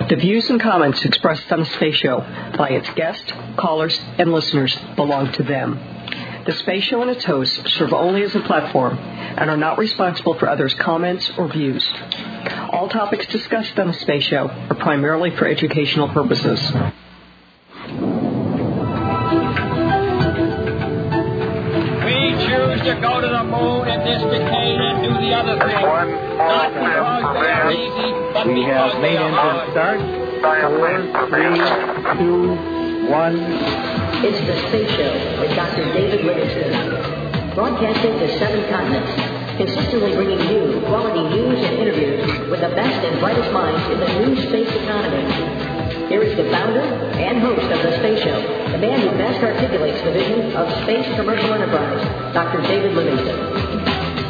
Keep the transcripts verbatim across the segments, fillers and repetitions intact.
The views and comments expressed on the Space Show by its guests, callers, and listeners belong to them. The Space Show and its hosts serve only as a platform and are not responsible for others' comments or views. All topics discussed on the Space Show are primarily for educational purposes. To go to the moon in this decade and do the other thing. Not because they're lazy, but we because have they main are engine start. Four, three, two, one. It's the Space Show with Doctor David Livingston, broadcasting to seven continents, consistently bringing you quality news and interviews with the best and brightest minds in the new space economy. Here is the founder and host of the Space Show, the man who best articulates the vision of space commercial enterprise, Doctor David Livingston.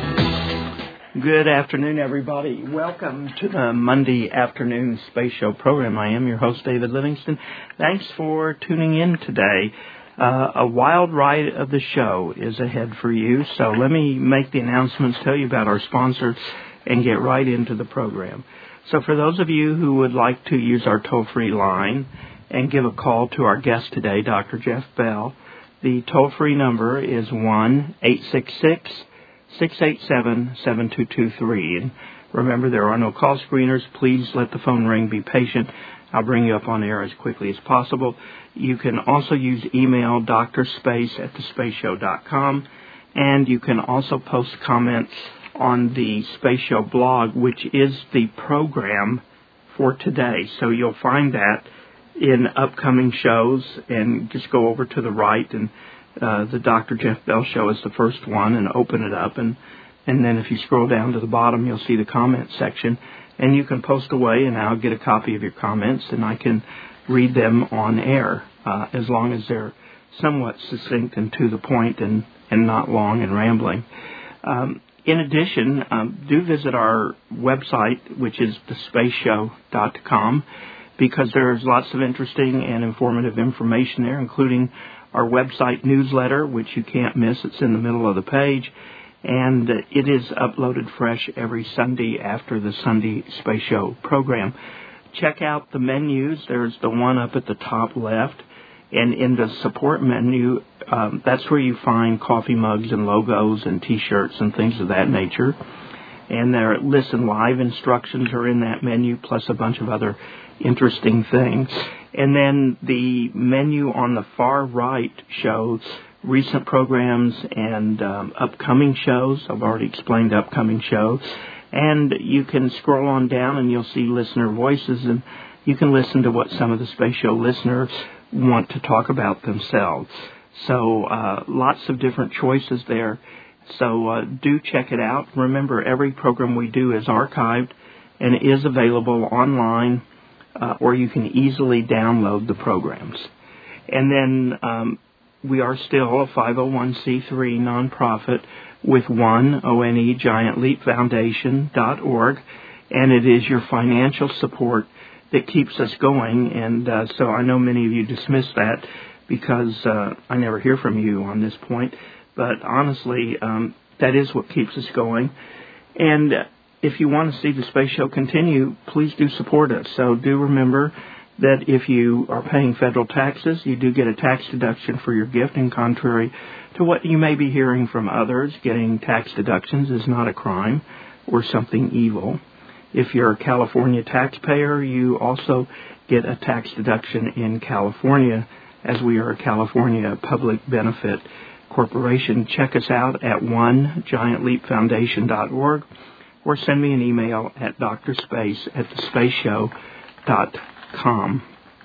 Good afternoon, everybody. Welcome to the Monday afternoon Space Show program. I am your host, David Livingston. Thanks for tuning in today. Uh, a wild ride of the show is ahead for you, so let me make the announcements, tell you about our sponsors, and get right into the program. So for those of you who would like to use our toll-free line and give a call to our guest today, Doctor Jeff Bell, the toll-free number is one eight six six, six eight seven, seven two two three. And remember, there are no call screeners. Please let the phone ring. Be patient. I'll bring you up on air as quickly as possible. You can also use email doctorspace at the space show dot com, and you can also post comments on the Space Show blog, which is the program for today. So you'll find that in upcoming shows, and just go over to the right, and uh, the Doctor Jeff Bell Show is the first one, and open it up, and, and then if you scroll down to the bottom, you'll see the comment section, and you can post away, and I'll get a copy of your comments, and I can read them on air, uh, as long as they're somewhat succinct and to the point, and, and not long and rambling. Um, In addition, um, do visit our website, which is the space show dot com, because there's lots of interesting and informative information there, including our website newsletter, which you can't miss. It's in the middle of the page, and it is uploaded fresh every Sunday after the Sunday Space Show program. Check out the menus. There's the one up at the top left. And in the support menu, um, that's where you find coffee mugs and logos and T-shirts and things of that nature. And their listen live instructions are in that menu, plus a bunch of other interesting things. And then the menu on the far right shows recent programs and um, upcoming shows. I've already explained upcoming shows. And you can scroll on down and you'll see listener voices, and you can listen to what some of the Space Show listeners want to talk about themselves. So uh, lots of different choices there. So uh, do check it out. Remember, every program we do is archived and is available online, uh, or you can easily download the programs. And then um, we are still a five oh one c three nonprofit with one, O N E, Giant Leap Foundation dot org, and it is your financial support that keeps us going, and uh, so I know many of you dismiss that because uh, I never hear from you on this point, but honestly, um, that is what keeps us going. And if you want to see the Space Show continue, please do support us. So do remember that if you are paying federal taxes, you do get a tax deduction for your gift, and contrary to what you may be hearing from others, getting tax deductions is not a crime or something evil. If you're a California taxpayer, you also get a tax deduction in California, as we are a California public benefit corporation. Check us out at one giant leap foundation dot org, or send me an email at doctorspace at the space show dot com.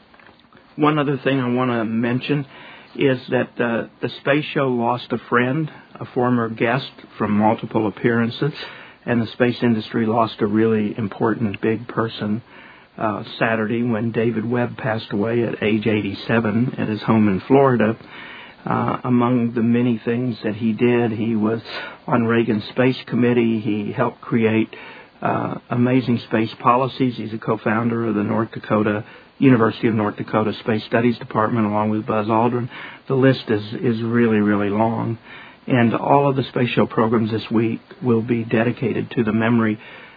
One other thing I want to mention is that uh, the Space Show lost a friend, a former guest from multiple appearances, and the space industry lost a really important big person uh, Saturday when David Webb passed away at age eighty-seven at his home in Florida. Uh, among the many things that he did, he was on Reagan's Space Committee. He helped create uh, amazing space policies. He's a co-founder of the North Dakota University of North Dakota Space Studies Department, along with Buzz Aldrin. The list is, is really, really long. And all of the Space Show programs this week will be dedicated to the memory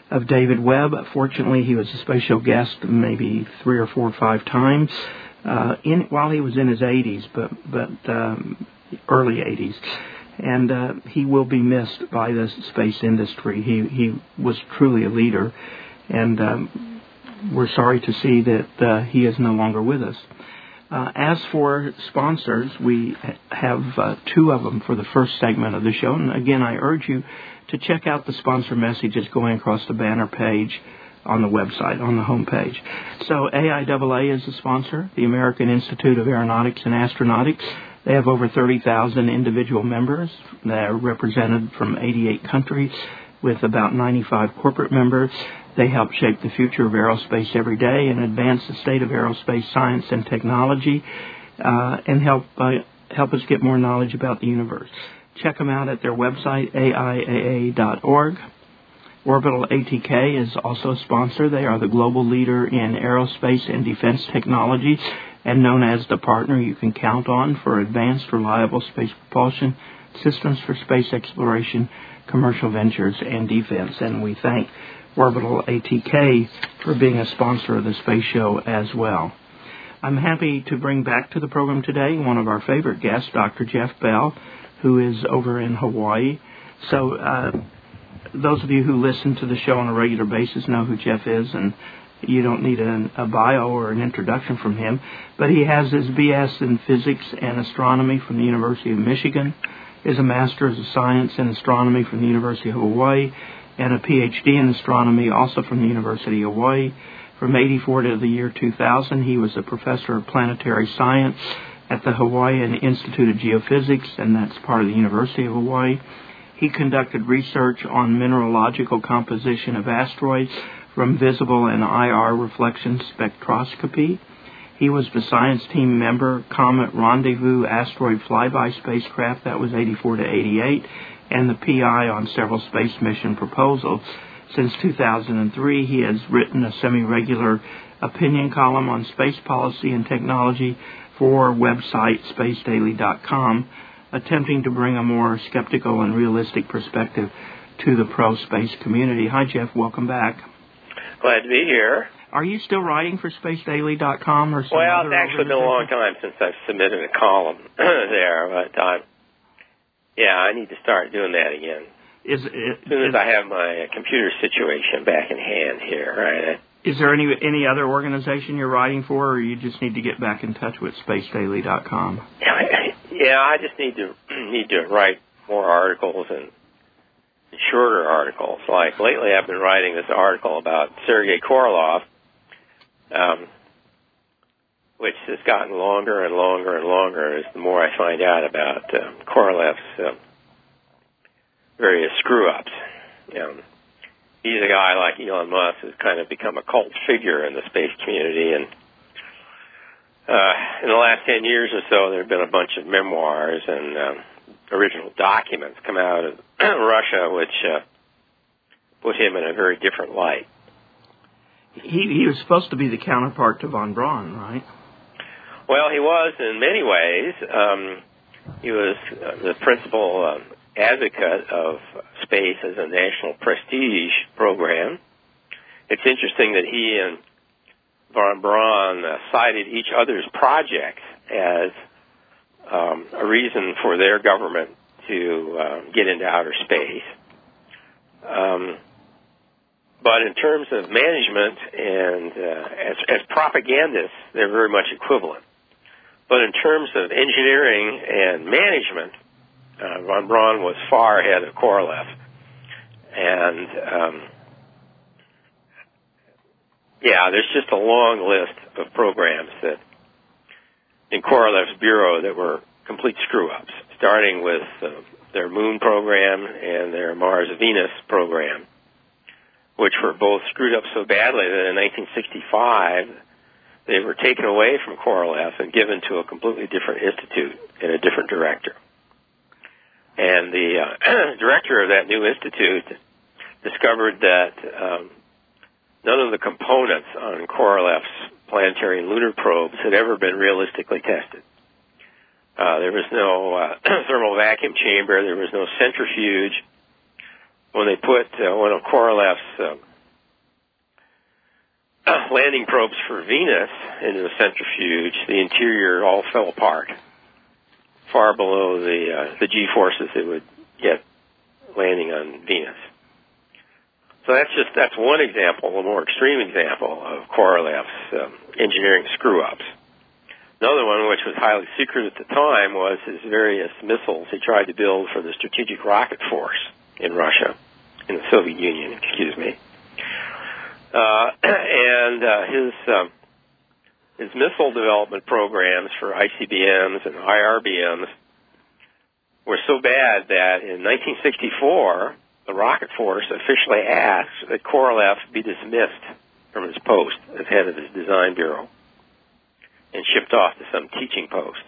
of David Webb. Fortunately, he was a space show guest maybe three or four or five times uh, in while he was in his eighties, but but um, early eighties. And uh, he will be missed by the space industry. He he was truly a leader, and um, we're sorry to see that uh, he is no longer with us. Uh, as for sponsors, we have uh, two of them for the first segment of the show. And again, I urge you to check out the sponsor messages going across the banner page on the website, on the home page. So A I A A is a sponsor, the American Institute of Aeronautics and Astronautics. They have over thirty thousand individual members. They're represented from eighty-eight countries with about ninety-five corporate members. They help shape the future of aerospace every day and advance the state of aerospace science and technology uh, and help uh, help us get more knowledge about the universe. Check them out at their website, A I A A dot org. Orbital A T K is also a sponsor. They are the global leader in aerospace and defense technology and known as the partner you can count on for advanced, reliable space propulsion systems for space exploration, commercial ventures, and defense. And we thank Orbital A T K for being a sponsor of the Space Show as well. I'm happy to bring back to the program today one of our favorite guests, Doctor Jeff Bell, who is over in Hawaii. So uh, those of you who listen to the show on a regular basis know who Jeff is, and you don't need a, a bio or an introduction from him. But he has his B S in Physics and Astronomy from the University of Michigan, is a Master's of Science in Astronomy from the University of Hawaii, and a P H D in Astronomy also from the University of Hawaii. From eighty-four to the year two thousand, he was a professor of planetary science at the Hawaiian Institute of Geophysics, and that's part of the University of Hawaii. He conducted research on mineralogical composition of asteroids from visible and I R reflection spectroscopy. He was the science team member, Comet Rendezvous asteroid flyby spacecraft, that was eighty-four to eighty-eight, and the P I on several space mission proposals. Since two thousand three, he has written a semi-regular opinion column on space policy and technology for website space daily dot com, attempting to bring a more skeptical and realistic perspective to the pro-space community. Hi, Jeff. Welcome back. Glad to be here. Are you still writing for space daily dot com or some Well, other it's actually been a long time since I've submitted a column there, but uh, yeah, I need to start doing that again. Is, it, as soon as is, I have my computer situation back in hand here, right? Is there any any other organization you're writing for, or you just need to get back in touch with space daily dot com? Yeah, I just need to need to write more articles and shorter articles. Like lately, I've been writing this article about Sergei Korolev, um, which has gotten longer and longer and longer as the more I find out about uh, Korolev's uh, various screw-ups. You know, he's a guy like Elon Musk who's kind of become a cult figure in the space community, and uh, in the last ten years or so, there have been a bunch of memoirs and um, original documents come out of Russia, which uh, put him in a very different light. He, he was supposed to be the counterpart to von Braun, right? Well, he was in many ways. Um, he was uh, the principal um, advocate of space as a national prestige program. It's interesting that he and von Braun uh, cited each other's projects as um, a reason for their government to uh, get into outer space. Um, but in terms of management and uh, as, as propagandists, they're very much equivalent. But in terms of engineering and management, uh, von Braun was far ahead of Korolev. And, um, yeah, there's just a long list of programs that in Korolev's bureau that were complete screw-ups, starting with uh, their moon program and their Mars-Venus program, which were both screwed up so badly that in nineteen sixty-five they were taken away from Korolev and given to a completely different institute and a different director. And the uh, director of that new institute discovered that um, none of the components on Korolev's planetary and lunar probes had ever been realistically tested. Uh, there was no uh, thermal vacuum chamber. There was no centrifuge. When they put uh, one of Korolev's uh, landing probes for Venus into the centrifuge, the interior all fell apart, far below the uh, the G-forces it would get landing on Venus. So that's just that's one example, a more extreme example of Korolev's um, engineering screw-ups. Another one, which was highly secret at the time, was his various missiles he tried to build for the Strategic Rocket Force in Russia, in the Soviet Union, excuse me. Uh, and uh, his um, his missile development programs for I C B Ms and I R B Ms were so bad that in nineteen sixty-four, the Rocket Force officially asked that Korolev be dismissed from his post as head of his design bureau and shipped off to some teaching post.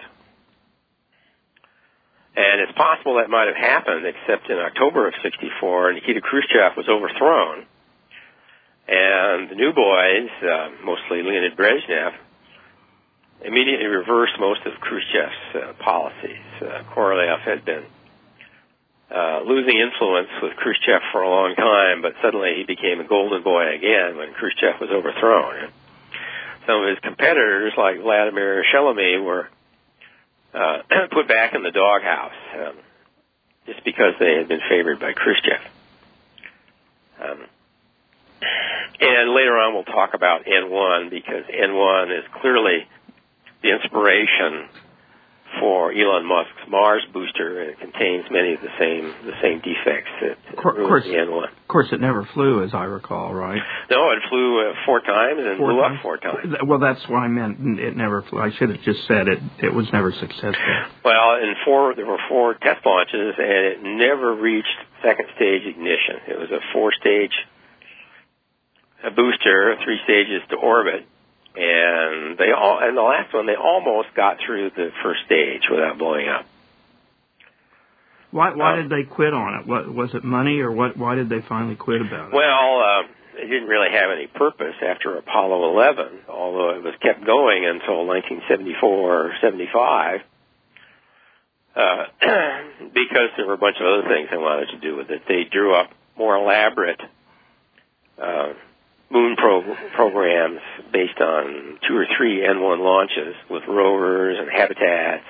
And it's possible that might have happened, except in October of sixty-four, Nikita Khrushchev was overthrown, and the new boys, uh, mostly Leonid Brezhnev, immediately reversed most of Khrushchev's uh, policies. Uh, Korolev had been uh, losing influence with Khrushchev for a long time, but suddenly he became a golden boy again when Khrushchev was overthrown. Some of his competitors, like Vladimir Shelemy, were uh, put back in the doghouse um, just because they had been favored by Khrushchev. Um, and later on we'll talk about N one, because N one is clearly the inspiration for Elon Musk's Mars booster, and it contains many of the same the same defects that ruined the N one. Of course, it never flew, as I recall, right? No, it flew uh, four times and four blew times? up four times. Well, that's what I meant. It never flew. I should have just said it. It was never successful. Well, in four, there were four test launches, and it never reached second stage ignition. It was a four-stage a booster, three stages to orbit. And they all, and the last one, they almost got through the first stage without blowing up. Why? Why um, did they quit on it? What was it? Money, or what? Why did they finally quit about it? Well, uh, it didn't really have any purpose after Apollo eleven, although it was kept going until nineteen seventy-four or seventy-five, uh, because there were a bunch of other things they wanted to do with it. They drew up more elaborate Uh, moon pro- programs based on two or three N one launches with rovers and habitats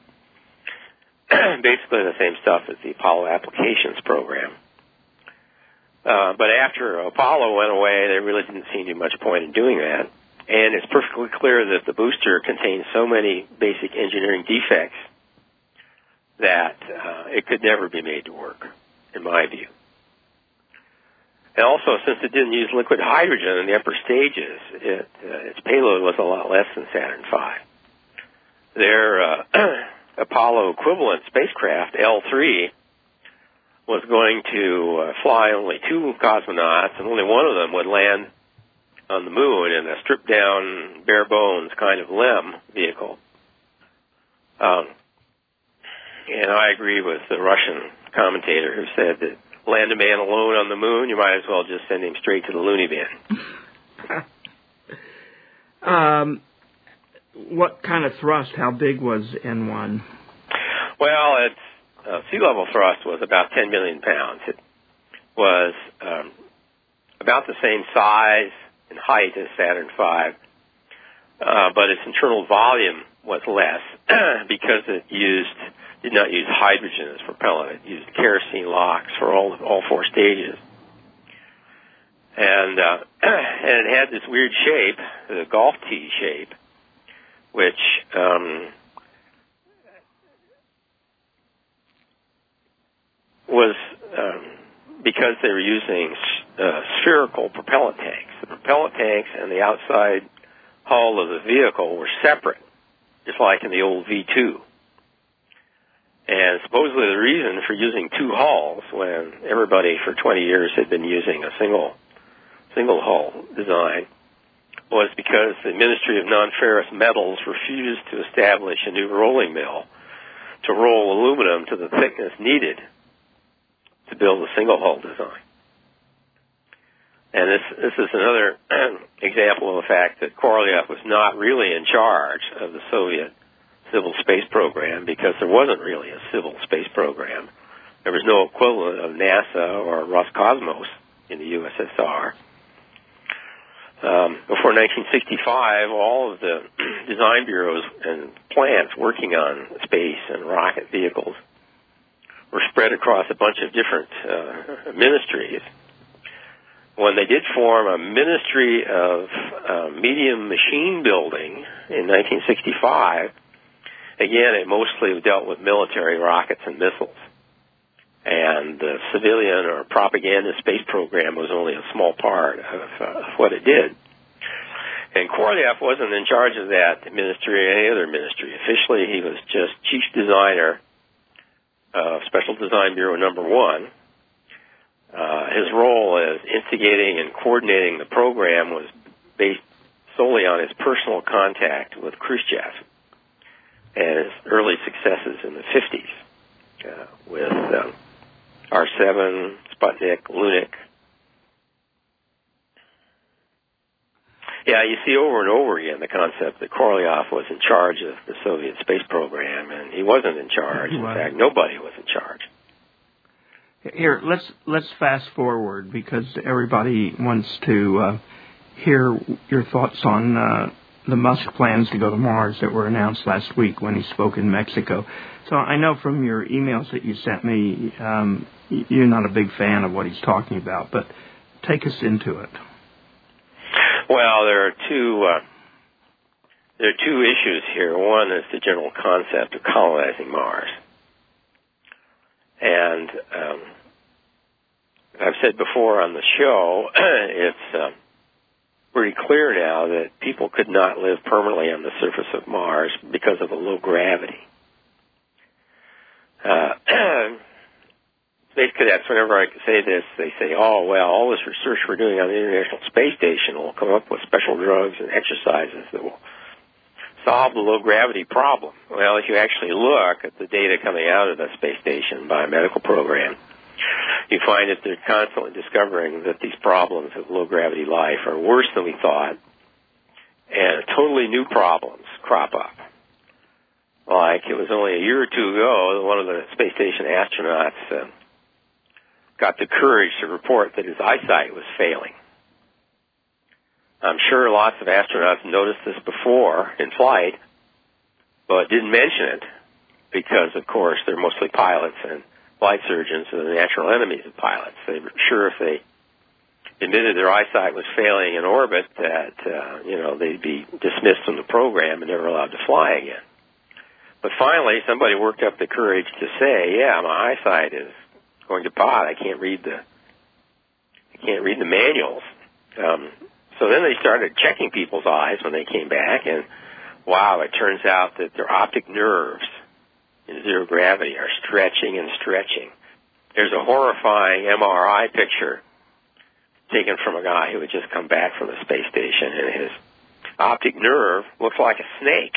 and basically the same stuff as the Apollo applications program. Uh, but after Apollo went away, there really didn't seem to be much point in doing that. And it's perfectly clear that the booster contains so many basic engineering defects that uh, it could never be made to work, in my view. And also, since it didn't use liquid hydrogen in the upper stages, it, uh, its payload was a lot less than Saturn five. Their uh, Apollo equivalent spacecraft, L three, was going to uh, fly only two cosmonauts, and only one of them would land on the moon in a stripped-down, bare-bones kind of LEM vehicle. Um, and I agree with the Russian commentator who said that land a man alone on the moon, you might as well just send him straight to the loony bin. um, what kind of thrust, how big was N one? Well, its uh, sea level thrust was about ten million pounds. It was um, about the same size and height as Saturn five, uh, but its internal volume was less because it used did not use hydrogen as propellant. It used kerosene LOX for all all four stages. And uh, and it had this weird shape, the golf tee shape, which um, was um, because they were using uh, spherical propellant tanks. The propellant tanks and the outside hull of the vehicle were separate, just like in the old V two. And supposedly the reason for using two hulls when everybody for twenty years had been using a single single hull design was because the Ministry of Non-Ferrous Metals refused to establish a new rolling mill to roll aluminum to the thickness needed to build a single hull design. And this this is another example of the fact that Korolev was not really in charge of the Soviet civil space program, because there wasn't really a civil space program. There was no equivalent of NASA or Roscosmos in the U S S R. Um, before nineteen sixty-five, all of the design bureaus and plants working on space and rocket vehicles were spread across a bunch of different uh, ministries. When they did form a Ministry of uh, Medium Machine Building in nineteen sixty-five, again, it mostly dealt with military rockets and missiles. And the civilian or propaganda space program was only a small part of, uh, of what it did. And Korolev wasn't in charge of that ministry or any other ministry. Officially, he was just chief designer of Special Design Bureau Number One. Uh, his role as instigating and coordinating the program was based solely on his personal contact with Khrushchev and his early successes in the fifties uh, with um, R seven, Sputnik, Lunik. Yeah, you see over and over again the concept that Korolev was in charge of the Soviet space program, and he wasn't in charge. In fact, nobody was in charge. Here, let's let's fast forward because everybody wants to uh, hear your thoughts on uh, the Musk plans to go to Mars that were announced last week when he spoke in Mexico. So I know from your emails that you sent me, um, you're not a big fan of what he's talking about, but take us into it. Well, there are two uh, there are two issues here. One is the general concept of colonizing Mars. And um, I've said before on the show, it's uh, pretty clear now that people could not live permanently on the surface of Mars because of the low gravity. Uh, space cadets, whenever I say this, they say, oh, well, all this research we're doing on the International Space Station will come up with special drugs and exercises that will solve the low-gravity problem. Well, if you actually look at the data coming out of the space station by a medical program, you find that they're constantly discovering that these problems of low-gravity life are worse than we thought, and totally new problems crop up. Like, it was only a year or two ago that one of the space station astronauts uh, got the courage to report that his eyesight was failing. I'm sure lots of astronauts noticed this before in flight, but didn't mention it because, of course, they're mostly pilots and flight surgeons are the natural enemies of pilots. They were sure if they admitted their eyesight was failing in orbit that, uh, you know, they'd be dismissed from the program and never allowed to fly again. But finally, somebody worked up the courage to say, yeah, my eyesight is going to pot. I can't read the, I can't read the manuals. Um, So then they started checking people's eyes when they came back, and wow, it turns out that their optic nerves in zero gravity are stretching and stretching. There's a horrifying M R I picture taken from a guy who had just come back from the space station, and his optic nerve looks like a snake.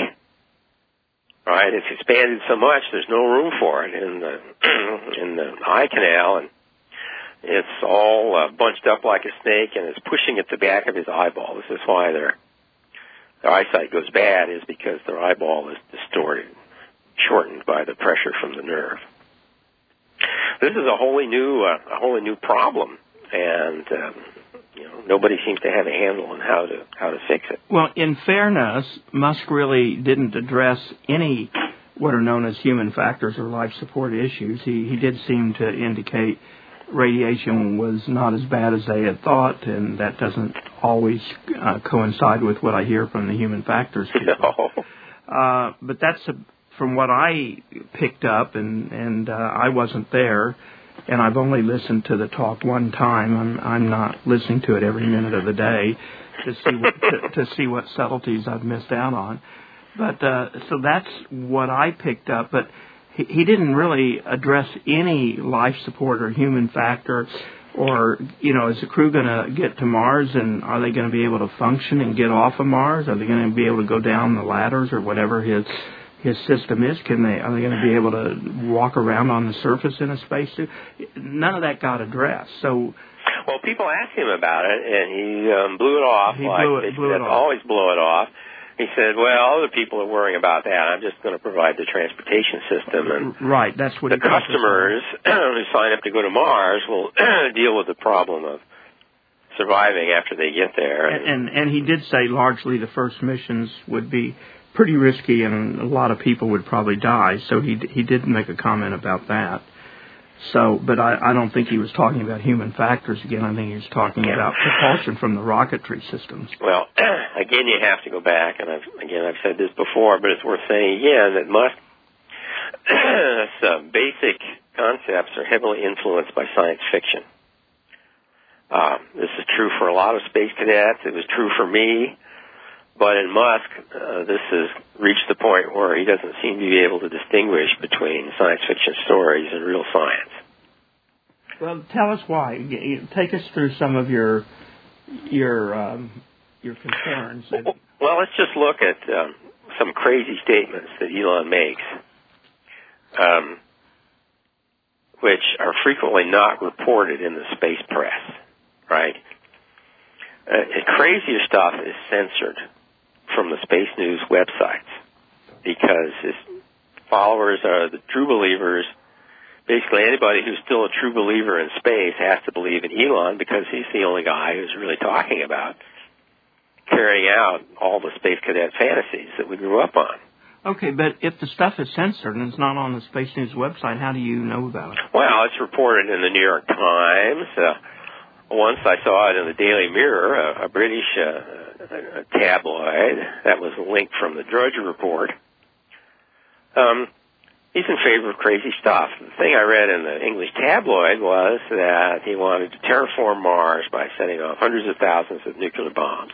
Right? It's expanded so much, there's no room for it in the in the eye canal, and it's all uh, bunched up like a snake, and it's pushing at the back of his eyeball. This is why their their eyesight goes bad, is because their eyeball is distorted, shortened by the pressure from the nerve. This is a wholly new uh, a wholly new problem, and um, you know nobody seems to have a handle on how to how to fix it. Well, in fairness, Musk really didn't address any what are known as human factors or life support issues. He he did seem to indicate radiation was not as bad as they had thought, and that doesn't always uh, coincide with what I hear from the human factors people. No. Uh, but that's a, from what I picked up, and, and uh, I wasn't there, and I've only listened to the talk one time. I'm, I'm not listening to it every minute of the day to see what, to, to see what subtleties I've missed out on. But uh, so that's what I picked up, but He, he didn't really address any life support or human factor, or, you know, is the crew going to get to Mars, and are they going to be able to function and get off of Mars? Are they going to be able to go down the ladders or whatever his his system is? Can they? Are they going to be able to walk around on the surface in a spacesuit? None of that got addressed. So, well, people asked him about it, and he um, blew it off. He like blew it, they blew it off. always blow it off. He said, well, other people are worrying about that. I'm just going to provide the transportation system. And right, that's what the customers who sign up to go to Mars will deal with the problem of surviving after they get there. And, and and he did say largely the first missions would be pretty risky and a lot of people would probably die. So he he did make a comment about that. So, but I, I don't think he was talking about human factors again. I think he was talking yeah. about propulsion from the rocketry systems. Well, again, you have to go back, and I've, again, I've said this before, but it's worth saying again that Musk, some basic concepts are heavily influenced by science fiction. Uh, this is true for a lot of space cadets. It was true for me. But in Musk, uh, this has reached the point where he doesn't seem to be able to distinguish between science fiction stories and real science. Well, tell us why. Take us through some of your your um, your concerns. Well, well, let's just look at um, some crazy statements that Elon makes, um, which are frequently not reported in the space press, right? Uh, crazier stuff is censored from the Space News websites because his followers are the true believers. Basically, anybody who's still a true believer in space has to believe in Elon because he's the only guy who's really talking about carrying out all the space cadet fantasies that we grew up on. Okay, but if the stuff is censored and it's not on the Space News website, how do you know about it? Well, it's reported in the New York Times. Uh, once I saw it in the Daily Mirror, a, a British uh, a tabloid. That was a link from the Drudge Report. Um, he's in favor of crazy stuff. The thing I read in the English tabloid was that he wanted to terraform Mars by setting off hundreds of thousands of nuclear bombs.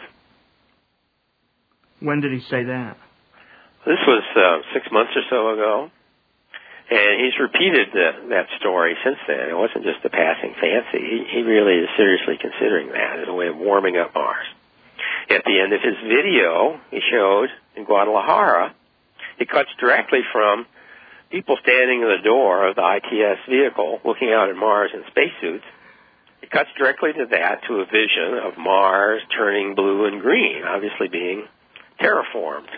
When did he say that? This was uh, six months or so ago. And he's repeated the, that story since then. It wasn't just a passing fancy. He, he really is seriously considering that as a way of warming up Mars. At the end of his video he showed in Guadalajara, it cuts directly from people standing in the door of the I T S vehicle looking out at Mars in spacesuits. It cuts directly to that, to a vision of Mars turning blue and green, obviously being terraformed.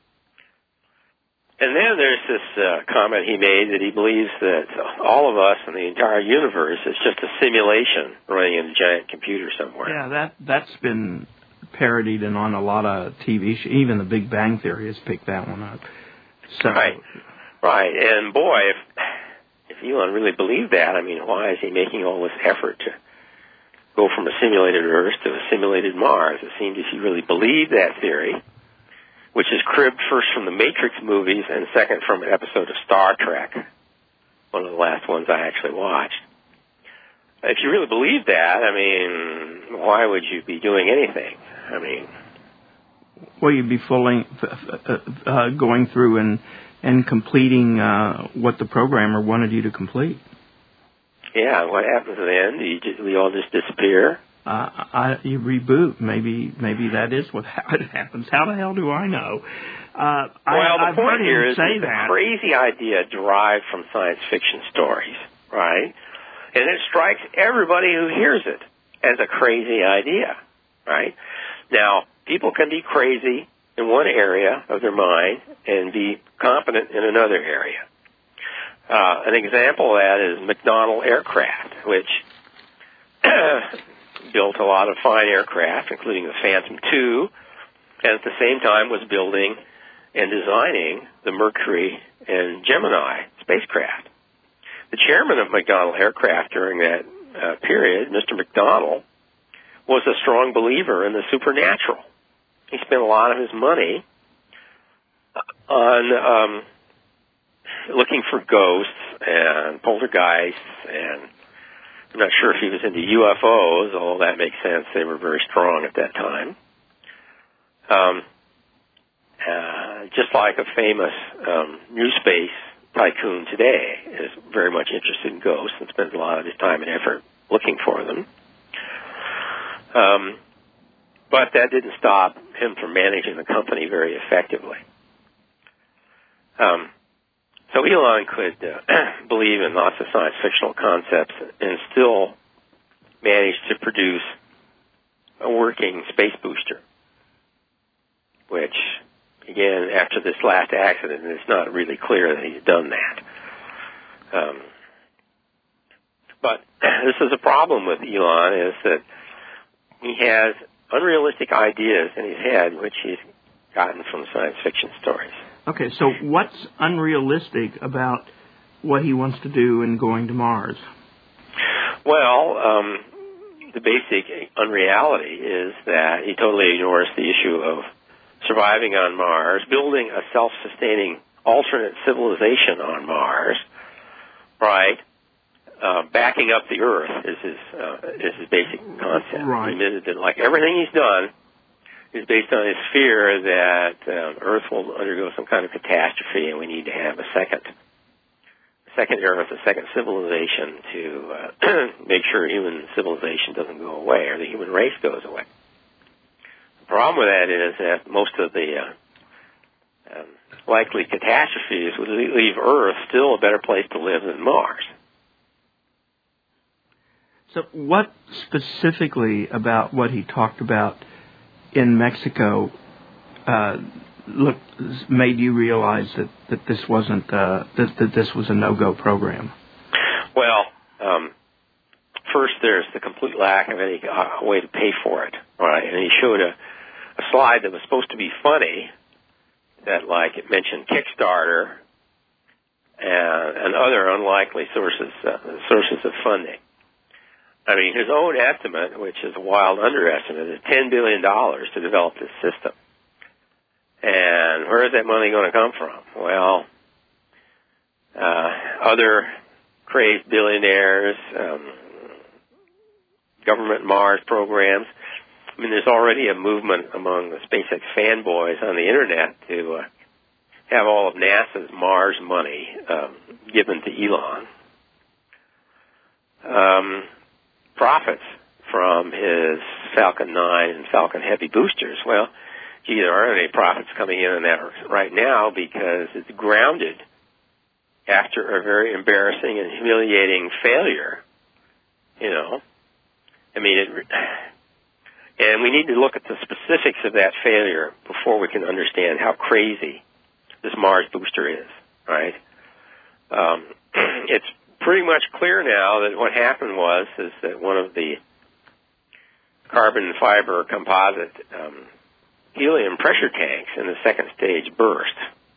And then there's this uh, comment he made that he believes that all of us in the entire universe is just a simulation running in a giant computer somewhere. Yeah, that, that's been parodied and on a lot of T V shows. Even the Big Bang Theory has picked that one up. So, right, right. And boy, if, if Elon really believed that, I mean, why is he making all this effort to go from a simulated Earth to a simulated Mars? It seems if he really believed that theory, which is cribbed first from the Matrix movies and second from an episode of Star Trek, one of the last ones I actually watched. If you really believe that, I mean, why would you be doing anything? I mean... Well, you'd be fully uh, uh, going through and, and completing uh, what the programmer wanted you to complete. Yeah, what happens then? Do you just, we all just disappear? Uh, I, you reboot. Maybe maybe that is what happens. How the hell do I know? Uh, well, I, the I've point here is say it's that. a crazy idea derived from science fiction stories, right? And it strikes everybody who hears it as a crazy idea, right? Now, people can be crazy in one area of their mind and be competent in another area. Uh, an example of that is McDonnell Aircraft, which built a lot of fine aircraft, including the Phantom two, and at the same time was building and designing the Mercury and Gemini spacecraft. The chairman of McDonnell Aircraft during that uh, period, Mister McDonnell, was a strong believer in the supernatural. He spent a lot of his money on um, looking for ghosts and poltergeists, and I'm not sure if he was into U F Os, although that makes sense. They were very strong at that time. Um, uh, just like a famous um, new space tycoon today is very much interested in ghosts and spends a lot of his time and effort looking for them. Um, but that didn't stop him from managing the company very effectively. Um, so Elon could uh, believe in lots of science fictional concepts and still manage to produce a working space booster, which, again, after this last accident, it's not really clear that he's done that. Um, but this is a problem with Elon, is that he has unrealistic ideas in his head, which he's gotten from science fiction stories. Okay, so what's unrealistic about what he wants to do in going to Mars? Well, um, the basic unreality is that he totally ignores the issue of surviving on Mars, building a self-sustaining alternate civilization on Mars, right? Uh, backing up the Earth is his uh, is his basic concept. Right. He admitted that, like, everything he's done is based on his fear that um, Earth will undergo some kind of catastrophe, and we need to have a second, second Earth, a second civilization to uh, make sure human civilization doesn't go away or the human race goes away. The problem with that is that most of the uh, um, likely catastrophes would leave Earth still a better place to live than Mars. So what specifically about what he talked about in Mexico uh, look, made you realize that, that this wasn't uh, that, that this was a no-go program? Well, um, first there's the complete lack of any uh, way to pay for it, right? And he showed a, a slide that was supposed to be funny, that, like, it mentioned Kickstarter and, and other unlikely sources uh, sources of funding. I mean, his own estimate, which is a wild underestimate, is ten billion dollars to develop this system. And where is that money going to come from? Well, uh, other crazed billionaires, um, government Mars programs. I mean, there's already a movement among the SpaceX fanboys on the Internet to uh, have all of NASA's Mars money um, given to Elon. Um... Profits from his Falcon nine and Falcon Heavy boosters. Well, gee, there aren't any profits coming in on that right now because it's grounded after a very embarrassing and humiliating failure. You know, I mean, it, and we need to look at the specifics of that failure before we can understand how crazy this Mars booster is, right? Um, it's pretty much clear now that what happened was is that one of the carbon fiber composite um, helium pressure tanks in the second stage burst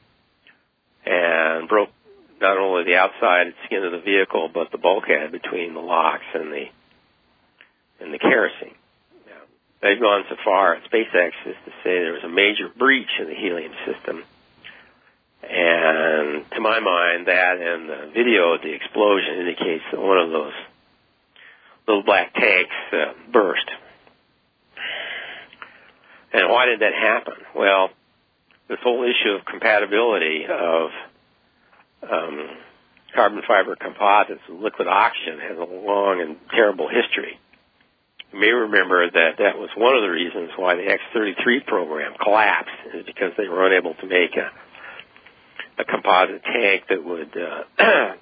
and broke not only the outside skin of the vehicle but the bulkhead between the locks and the and the kerosene. Now, they've gone so far at SpaceX as to say there was a major breach in the helium system. And to my mind, that and the video of the explosion indicates that one of those little black tanks uh, burst. And why did that happen? Well, this whole issue of compatibility of um, carbon fiber composites with liquid oxygen has a long and terrible history. You may remember that that was one of the reasons why the X thirty-three program collapsed, is because they were unable to make a a composite tank that would uh,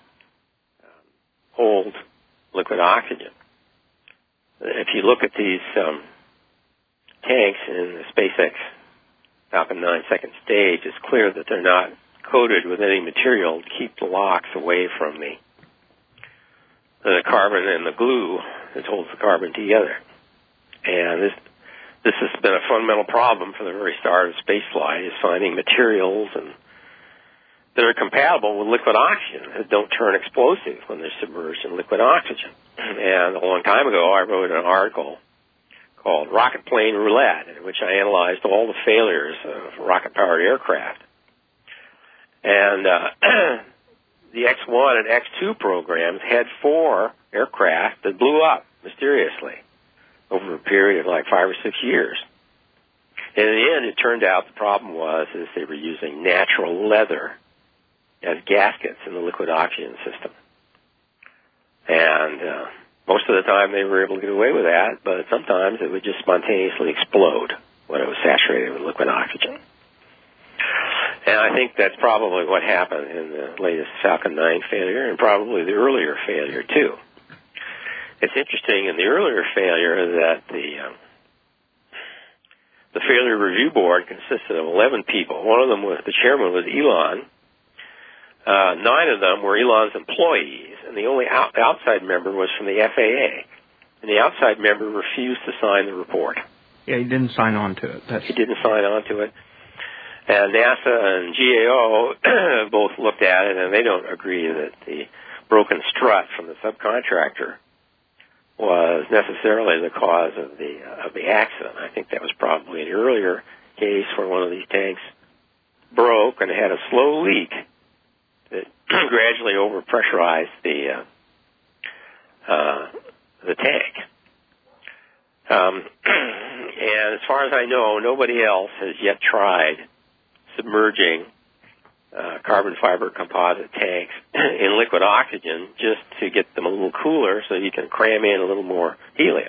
hold liquid oxygen. If you look at these um, tanks in the SpaceX Falcon nine second stage, it's clear that they're not coated with any material to keep the locks away from the, the carbon and the glue that holds the carbon together. And this this has been a fundamental problem from the very start of spaceflight, is finding materials and that are compatible with liquid oxygen, that don't turn explosive when they're submerged in liquid oxygen. And a long time ago, I wrote an article called Rocket Plane Roulette, in which I analyzed all the failures of rocket-powered aircraft. And uh, the X one and X two programs had four aircraft that blew up mysteriously over a period of like five or six years. And in the end, it turned out the problem was is they were using natural leather as gaskets in the liquid oxygen system. And uh, most of the time they were able to get away with that, but sometimes it would just spontaneously explode when it was saturated with liquid oxygen. And I think that's probably what happened in the latest Falcon nine failure, and probably the earlier failure, too. It's interesting in the earlier failure that the um, the failure review board consisted of eleven people. One of them was, the chairman was Elon. Uh, nine of them were Elon's employees, and the only out, outside member was from the F A A. and the outside member refused to sign the report. Yeah, he didn't sign on to it. That's... He didn't sign on to it. And NASA and G A O both looked at it, and they don't agree that the broken strut from the subcontractor was necessarily the cause of the uh, of the accident. I think that was probably an earlier case where one of these tanks broke and had a slow leak that gradually overpressurized the uh, uh, the tank. Um, and as far as I know, nobody else has yet tried submerging uh, carbon fiber composite tanks in liquid oxygen just to get them a little cooler so you can cram in a little more helium.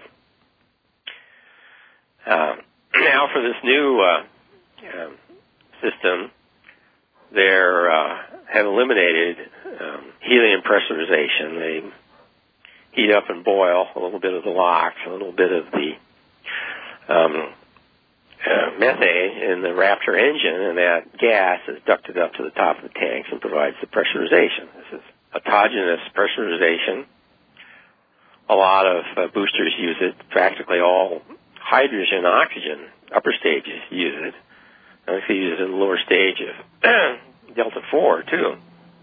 Uh, now for this new uh, uh, system, they uh, have eliminated um, helium pressurization. They heat up and boil a little bit of the LOX, a little bit of the um, uh, methane in the Raptor engine, and that gas is ducted up to the top of the tanks and provides the pressurization. This is autogenous pressurization. A lot of uh, boosters use it. Practically all hydrogen, oxygen, upper stages use it. I think they use it in the lower stage of Delta four, too.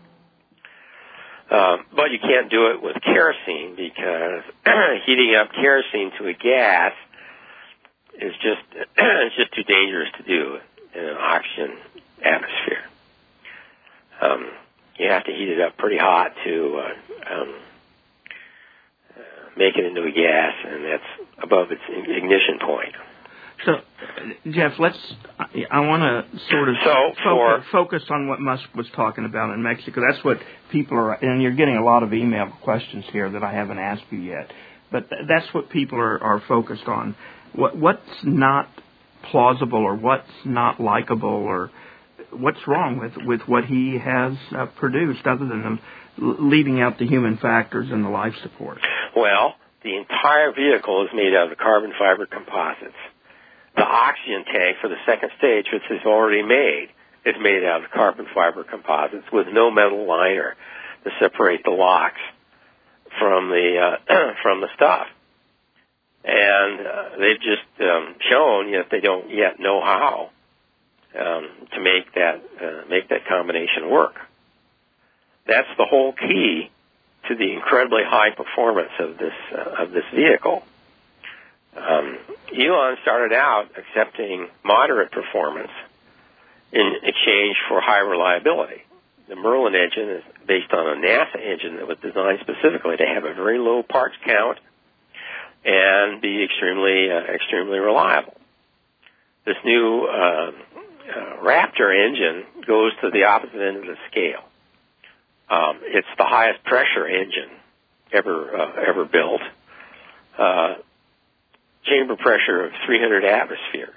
Um, but you can't do it with kerosene because heating up kerosene to a gas is just it's just too dangerous to do in an oxygen atmosphere. Um, you have to heat it up pretty hot to uh, um, uh, make it into a gas, and that's above its ignition point. So, Jeff, let's. I want to sort of so focus, focus on what Musk was talking about in Mexico. That's what people are, and you're getting a lot of email questions here that I haven't asked you yet. But that's what people are, are focused on. What, what's not plausible, or what's not likable, or what's wrong with, with what he has uh, produced, other than them leaving out the human factors and the life support? Well, the entire vehicle is made out of carbon fiber composites. The oxygen tank for the second stage, which is already made, is made out of carbon fiber composites with no metal liner to separate the LOX from the uh, from the stuff. And uh, they've just um, shown, yet they don't yet know how um, to make that uh, make that combination work. That's the whole key to the incredibly high performance of this uh, of this vehicle. Um, Elon started out accepting moderate performance in exchange for high reliability. The Merlin engine is based on a NASA engine that was designed specifically to have a very low parts count and be extremely, uh, extremely reliable. This new uh, uh, Raptor engine goes to the opposite end of the scale. Um, it's the highest pressure engine ever uh, ever built. Uh, chamber pressure of three hundred atmospheres.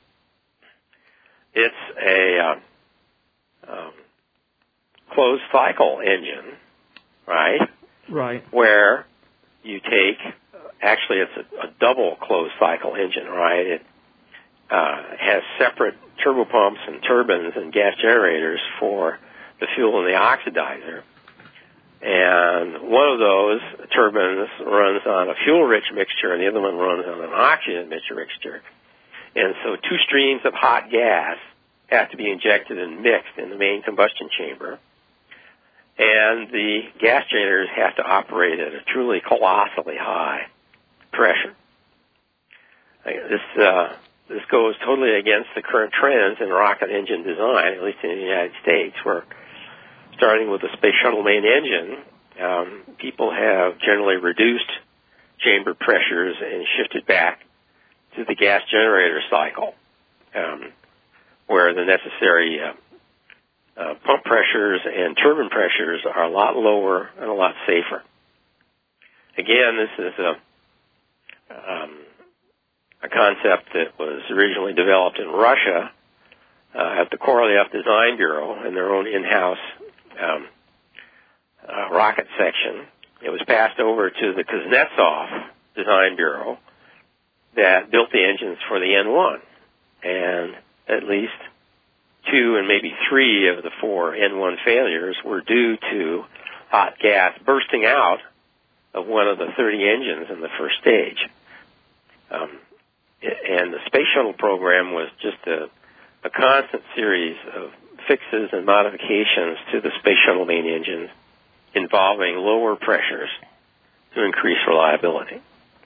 It's a uh, um, closed cycle engine, right? Right. Where you take, actually it's a, a double closed cycle engine, right? It uh, has separate turbopumps and turbines and gas generators for the fuel and the oxidizer. And one of those turbines runs on a fuel-rich mixture, and the other one runs on an oxygen-rich mixture. And so two streams of hot gas have to be injected and mixed in the main combustion chamber. And the gas generators have to operate at a truly colossally high pressure. This uh, this goes totally against the current trends in rocket engine design, at least in the United States, where starting with the Space Shuttle main engine, um, people have generally reduced chamber pressures and shifted back to the gas generator cycle, um, where the necessary uh, uh, pump pressures and turbine pressures are a lot lower and a lot safer. Again, this is a, um, a concept that was originally developed in Russia uh, at the Korolev Design Bureau in their own in-house Um, uh, rocket section. It was passed over to the Kuznetsov Design Bureau that built the engines for the N one. And at least two and maybe three of the four N one failures were due to hot gas bursting out of one of the thirty engines in the first stage. Um, and the Space Shuttle program was just a, a constant series of fixes and modifications to the Space Shuttle main engines involving lower pressures to increase reliability.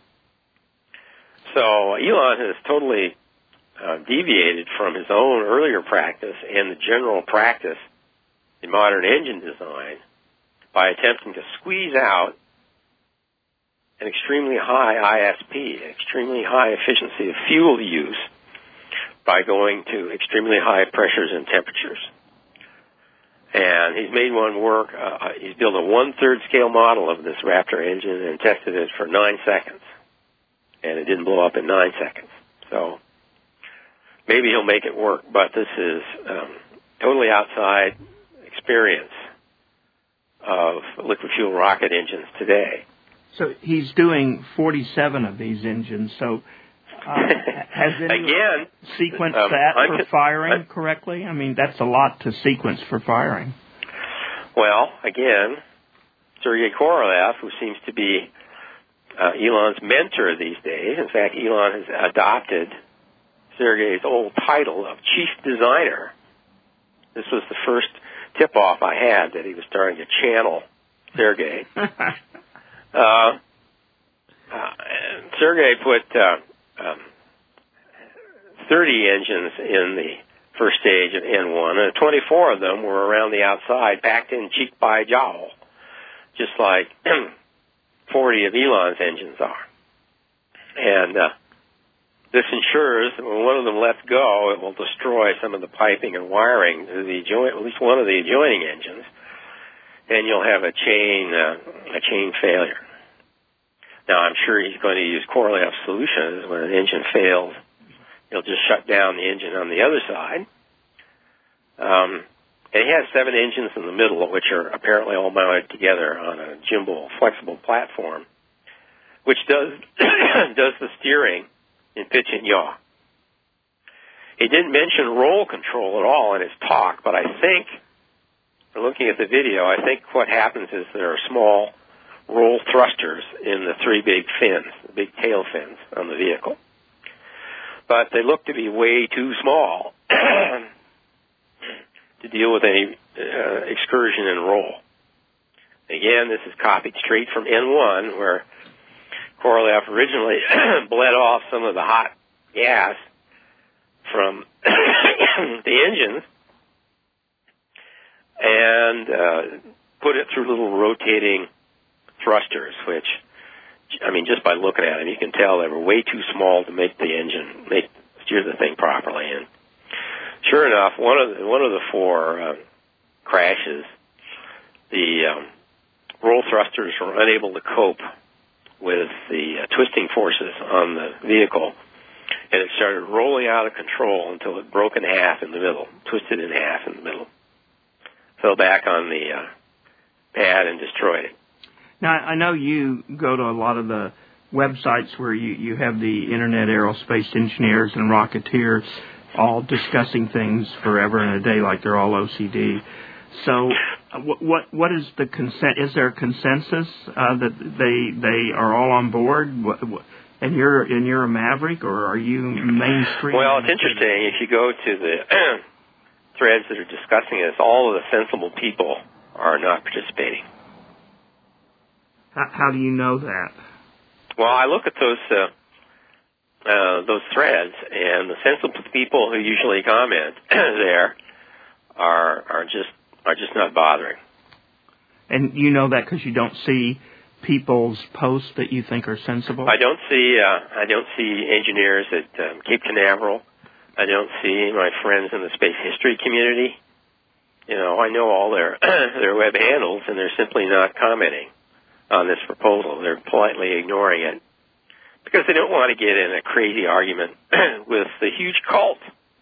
So Elon has totally uh, deviated from his own earlier practice and the general practice in modern engine design by attempting to squeeze out an extremely high I S P, extremely high efficiency of fuel use, by going to extremely high pressures and temperatures. And he's made one work. Uh, he's built a one-third scale model of this Raptor engine and tested it for nine seconds. And it didn't blow up in nine seconds. So maybe he'll make it work, but this is um, totally outside experience of liquid fuel rocket engines today. So he's doing forty-seven of these engines. So uh, has anyone Again, sequenced um, that I'm, for firing I'm, correctly? I mean, that's a lot to sequence for firing. Well, again, Sergei Korolev, who seems to be uh, Elon's mentor these days. In fact, Elon has adopted Sergei's old title of chief designer. This was the first tip-off I had that he was starting to channel Sergei. uh, uh, and Sergei put uh, um, thirty engines in the first stage of N one, and twenty-four of them were around the outside, packed in cheek by jowl, just like forty of Elon's engines are. And uh, this ensures that when one of them lets go, it will destroy some of the piping and wiring to the adjoin- at least one of the adjoining engines, and you'll have a chain uh, a chain failure. Now, I'm sure he's going to use Korolev's solutions. When an engine fails, he'll just shut down the engine on the other side. Um, and he has seven engines in the middle, which are apparently all mounted together on a gimbal, flexible platform, which does does the steering in pitch and yaw. He didn't mention roll control at all in his talk, but I think, looking at the video, I think what happens is there are small roll thrusters in the three big fins, the big tail fins on the vehicle. But they look to be way too small to deal with any uh, excursion and roll. Again, this is copied straight from N one, where Korolev originally bled off some of the hot gas from the engines and uh, put it through little rotating thrusters, which, I mean, just by looking at them, you can tell they were way too small to make the engine, make steer the thing properly. And sure enough, one of the, one of the four uh, crashes, the um, roll thrusters were unable to cope with the uh, twisting forces on the vehicle, and it started rolling out of control until it broke in half in the middle, twisted in half in the middle, fell back on the uh, pad and destroyed it. Now, I know you go to a lot of the websites where you, you have the Internet Aerospace Engineers and Rocketeers all discussing things forever and a day like they're all O C D. So uh, what, what what is the consent? Is there a consensus uh, that they they are all on board? What, what, and you're and you're a maverick, or are you mainstream? Well, it's interesting. If you go to the threads that are discussing this, all of the sensible people are not participating. How, how do you know that? Well, I look at those uh, uh, those threads, and the sensible people who usually comment there are are just are just not bothering. And you know that because you don't see people's posts that you think are sensible? I don't see uh, I don't see engineers at um, Cape Canaveral. I don't see my friends in the space history community. You know, I know all their their web handles, and they're simply not commenting on this proposal. They're politely ignoring it because they don't want to get in a crazy argument with the huge cult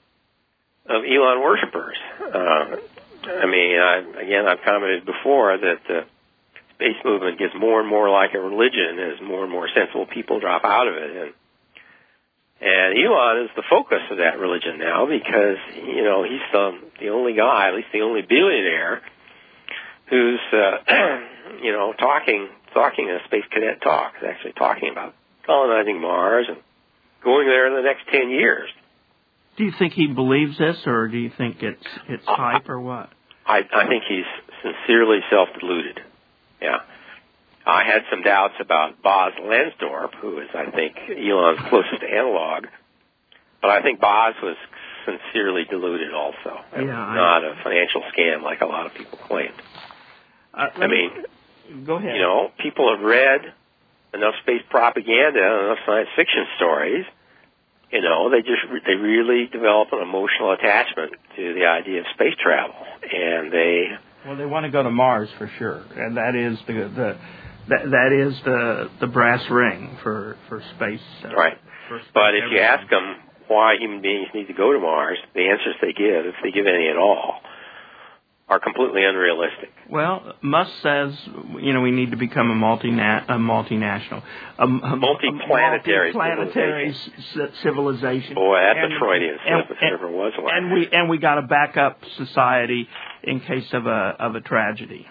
of Elon worshippers. Uh, I mean, I, again, I've commented before that the space movement gets more and more like a religion as more and more sensible people drop out of it. And, and Elon is the focus of that religion now because, you know, he's the, the only guy, at least the only billionaire, who's, uh, you know, talking talking in a Space Cadet talk. He's actually talking about colonizing Mars and going there in the next ten years. Do you think he believes this, or do you think it's it's hype, or what? I, I think he's sincerely self-deluded. Yeah. I had some doubts about Boz Lensdorp, who is, I think, Elon's closest analog. But I think Boz was sincerely deluded also. It yeah, was not a financial scam like a lot of people claimed. Uh, I mean, go ahead. You know, people have read enough space propaganda and enough science fiction stories. You know, they just they really develop an emotional attachment to the idea of space travel, and they well, they want to go to Mars for sure, and that is the the that, that is the the brass ring for for space. Uh, right. For space but if everything. you ask them why human beings need to go to Mars, the answers they give, if they give any at all, are completely unrealistic. Well, Musk says, you know, we need to become a, multina- a multinational, a, a multi-planetary, multi-planetary civilization. civilization. Boy, that's and, a Freudian slip if there and, ever was one. And we and we got to back up society in case of a of a tragedy.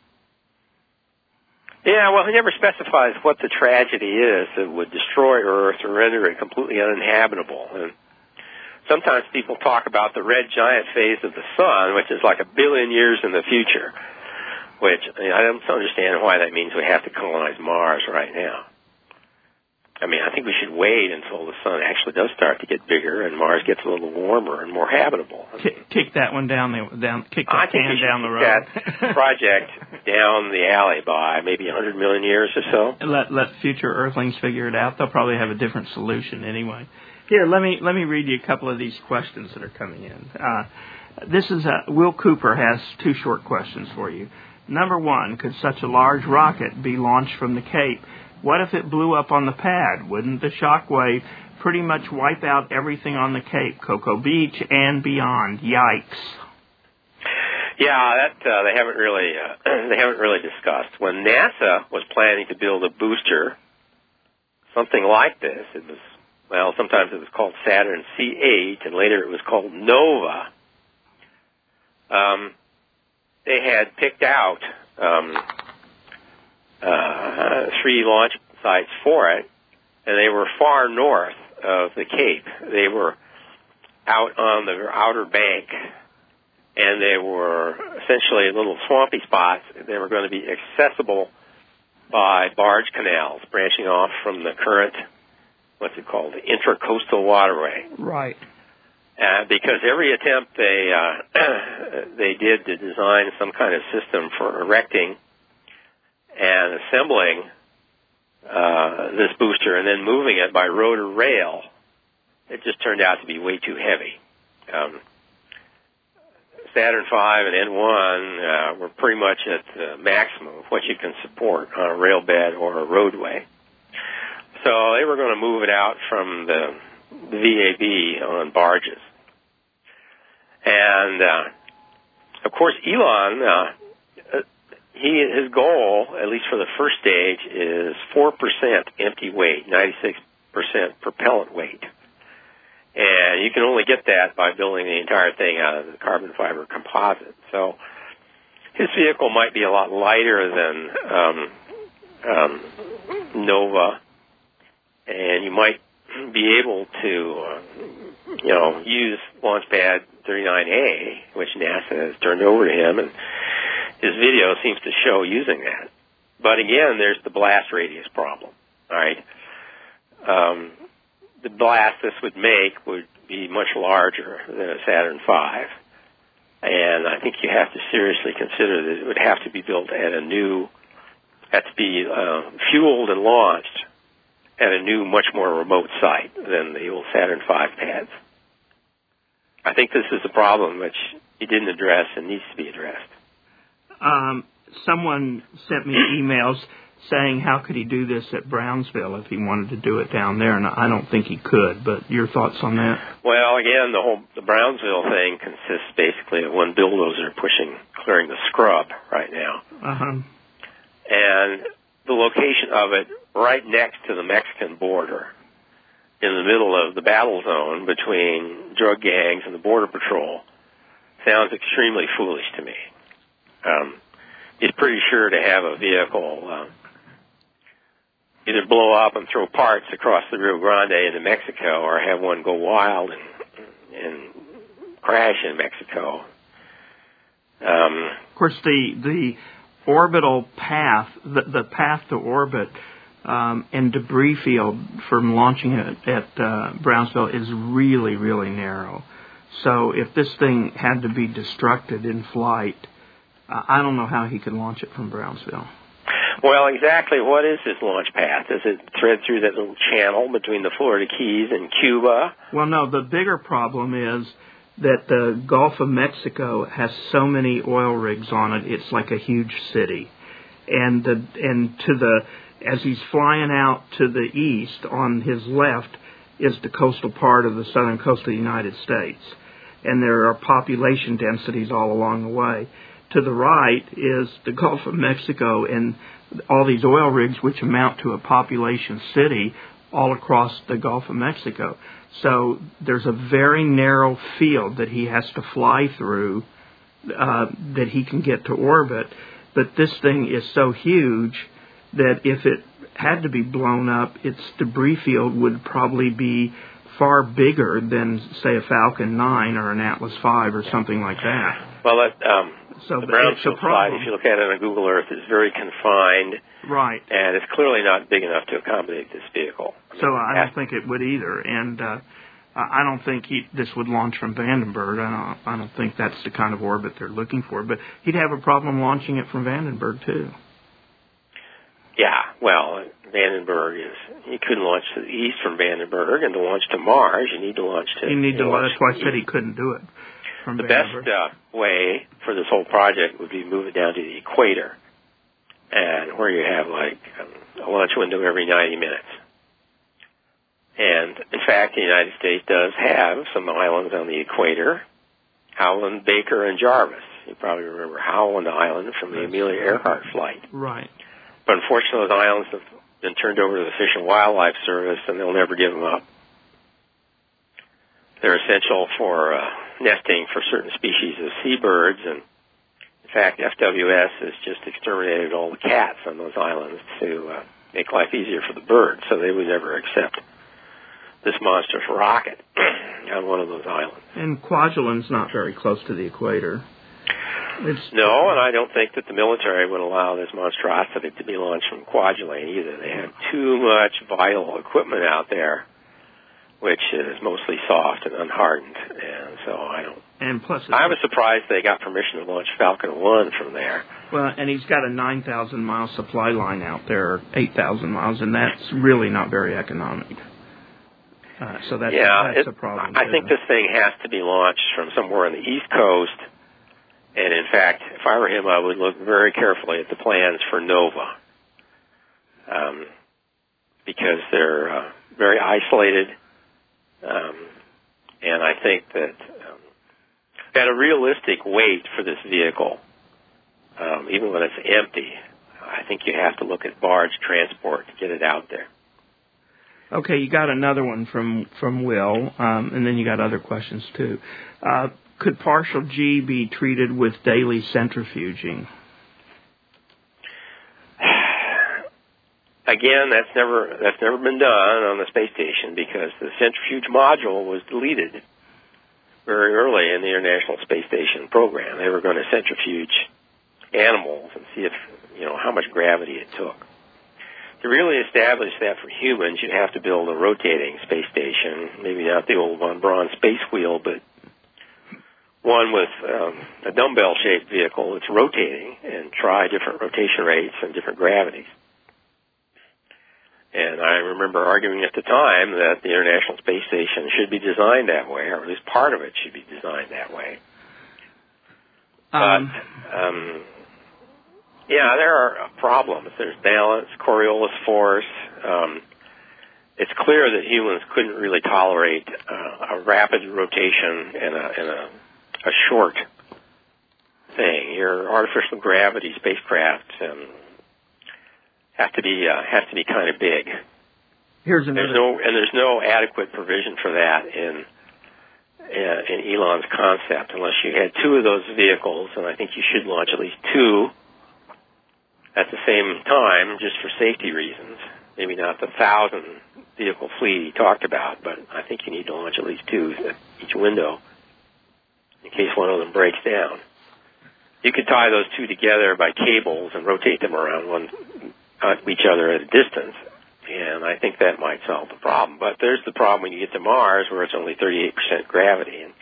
Yeah, well, he never specifies what the tragedy is that would destroy Earth or render it completely uninhabitable. And sometimes people talk about the red giant phase of the sun, which is like a billion years in the future, which I don't understand why that means we have to colonize Mars right now. I mean, I think we should wait until the sun actually does start to get bigger and Mars gets a little warmer and more habitable. Kick, kick that one down the down. Kick that I think can down the road. That project down the alley by maybe a hundred million years or so. Let let future Earthlings figure it out. They'll probably have a different solution anyway. Here, let me let me read you a couple of these questions that are coming in. Uh, this is uh, Will Cooper has two short questions for you. Number one, could such a large rocket be launched from the Cape? What if it blew up on the pad? Wouldn't the shock wave pretty much wipe out everything on the Cape, Cocoa Beach, and beyond? Yikes! Yeah, that uh, they haven't really uh, they haven't really discussed. When NASA was planning to build a booster, something like this, it was well, sometimes it was called Saturn C eight, and later it was called Nova. Um, they had picked out um, uh, three launch sites for it, and they were far north of the Cape. They were out on the outer bank, and they were essentially little swampy spots. They were going to be accessible by barge canals branching off from the current, what's it called, the intracoastal waterway. Right. Uh, because every attempt they uh, they did to design some kind of system for erecting and assembling uh, this booster and then moving it by road or rail, it just turned out to be way too heavy. Um, Saturn five and N one uh, were pretty much at the maximum of what you can support on a rail bed or a roadway. So they were going to move it out from the V A B on barges. And, uh, of course, Elon, uh, he his goal, at least for the first stage, is four percent empty weight, ninety-six percent propellant weight. And you can only get that by building the entire thing out of the carbon fiber composite. So his vehicle might be a lot lighter than um, um, Nova, and you might be able to, uh, you know, use Launchpad thirty-nine A, which NASA has turned over to him, and his video seems to show using that. But again, there's the blast radius problem, all right? Um, the blast this would make would be much larger than a Saturn five, and I think you have to seriously consider that it would have to be built at a new, have to be uh, fueled and launched at a new, much more remote site than the old Saturn five pads. I think this is a problem which he didn't address and needs to be addressed. Um, someone sent me emails saying how could he do this at Brownsville if he wanted to do it down there, and I don't think he could, but your thoughts on that? Well, again, the whole the Brownsville thing consists basically of one bulldozer pushing, clearing the scrub right now. Uh-huh. And the location of it right next to the Mexican border, in the middle of the battle zone between drug gangs and the Border Patrol, sounds extremely foolish to me. Um, he's pretty sure to have a vehicle uh, either blow up and throw parts across the Rio Grande into Mexico, or have one go wild and and crash in Mexico. Um, of course, the the orbital path, the, the path to orbit um, and debris field from launching it at uh, Brownsville is really, really narrow. So if this thing had to be destructed in flight, uh, I don't know how he could launch it from Brownsville. Well, exactly what is this launch path? Does it thread through that little channel between the Florida Keys and Cuba? Well, no, the bigger problem is that the Gulf of Mexico has so many oil rigs on it, it's like a huge city. And the and to the as he's flying out to the east, on his left is the coastal part of the southern coast of the United States. And there are population densities all along the way. To the right is the Gulf of Mexico and all these oil rigs, which amount to a population city all across the Gulf of Mexico. So there's a very narrow field that he has to fly through uh, that he can get to orbit. But this thing is so huge that if it had to be blown up, its debris field would probably be far bigger than, say, a Falcon nine or an Atlas five or something like that. Well, that, um, so the Brownsville flight, if you look at it on Google Earth, is very confined. Right. And it's clearly not big enough to accommodate this vehicle. I so mean, I don't think it would either. And uh, I don't think he, this would launch from Vandenberg. I don't, I don't think that's the kind of orbit they're looking for. But he'd have a problem launching it from Vandenberg, too. Yeah, well, Vandenberg is, you couldn't launch to the east from Vandenberg, and to launch to Mars, you need to launch to... You need you to, launch that's why I said east. he couldn't do it from The Vandenberg. best uh, way for this whole project would be to move it down to the equator, and where you have, like, um, a launch window every ninety minutes. And, in fact, the United States does have some islands on the equator, Howland, Baker, and Jarvis. You probably remember Howland Island from the Amelia Earhart flight. Right. But unfortunately, those islands have been turned over to the Fish and Wildlife Service, and they'll never give them up. They're essential for uh, nesting for certain species of seabirds, and in fact, F W S has just exterminated all the cats on those islands to uh, make life easier for the birds, so they would never accept this monstrous rocket on one of those islands. And Kwajalein's not very close to the equator. It's no, and I don't think that the military would allow this monstrosity to be launched from Kwajalein either. They have too much vital equipment out there, which is mostly soft and unhardened, and so I don't. And plus, I was surprised they got permission to launch Falcon one from there. Well, and he's got a nine thousand mile supply line out there, eight thousand miles, and that's really not very economic. Uh, so that's, yeah, that's it, a problem. I too. think this thing has to be launched from somewhere on the East Coast. And in fact, if I were him, I would look very carefully at the plans for NOVA, um, because they're uh, very isolated, um, and I think that um, at a realistic weight for this vehicle, um, even when it's empty, I think you have to look at barge transport to get it out there. Okay, you got another one from from Will, um, and then you got other questions too. Uh, Could partial G be treated with daily centrifuging? Again, that's never that's never been done on the space station because the centrifuge module was deleted very early in the International Space Station program. They were going to centrifuge animals and see if you know how much gravity it took. To really establish that for humans, you'd have to build a rotating space station, maybe not the old von Braun space wheel, but one with um, a dumbbell-shaped vehicle that's rotating and try different rotation rates and different gravities. And I remember arguing at the time that the International Space Station should be designed that way, or at least part of it should be designed that way. Um, but, um, yeah, there are problems. There's balance, Coriolis force. Um, it's clear that humans couldn't really tolerate uh, a rapid rotation and a, and a a short thing. Your artificial gravity spacecraft um, have to be uh, has to be kind of big. Here's another. There's no and there's no adequate provision for that in uh, in Elon's concept unless you had two of those vehicles, and I think you should launch at least two at the same time just for safety reasons. maybe not the thousand vehicle fleet he talked about, but I think you need to launch at least two at each window in case one of them breaks down. You could tie those two together by cables and rotate them around one uh, each other at a distance, and I think that might solve the problem. But there's the problem when you get to Mars, where it's only thirty-eight percent gravity. And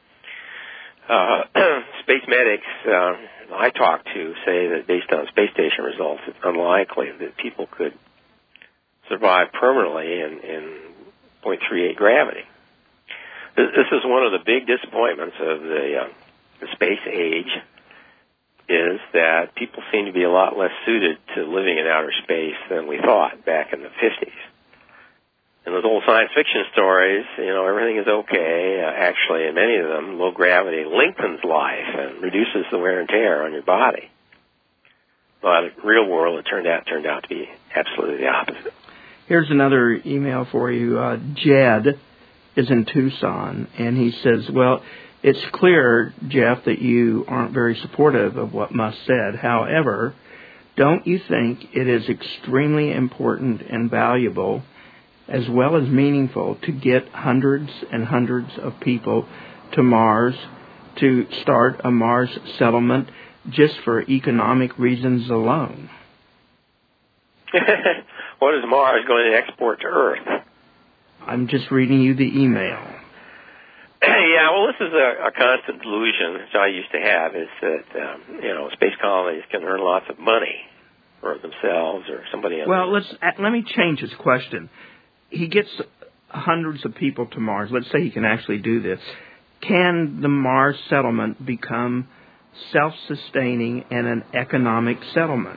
uh, space medics uh, I talk to say that based on space station results, it's unlikely that people could survive permanently in, in zero point three eight gravity. This, this is one of the big disappointments of the, uh, the space age, is that people seem to be a lot less suited to living in outer space than we thought back in the fifties. In those old science fiction stories, you know, everything is okay. Uh, actually, in many of them, low gravity lengthens life and reduces the wear and tear on your body. But in the real world, it turned out turned out to be absolutely the opposite. Here's another email for you. Uh, Jed is in Tucson, and he says, well, it's clear, Jeff, that you aren't very supportive of what Musk said. However, don't you think it is extremely important and valuable, as well as meaningful, to get hundreds and hundreds of people to Mars, to start a Mars settlement just for economic reasons alone? What is Mars going to export to Earth? I'm just reading you the email. Yeah, well, this is a, a constant delusion, which I used to have, is that, um, you know, space colonies can earn lots of money for themselves or somebody else. Well, let's let me change his question. He gets hundreds of people to Mars. Let's say he can actually do this. Can the Mars settlement become self-sustaining and an economic settlement?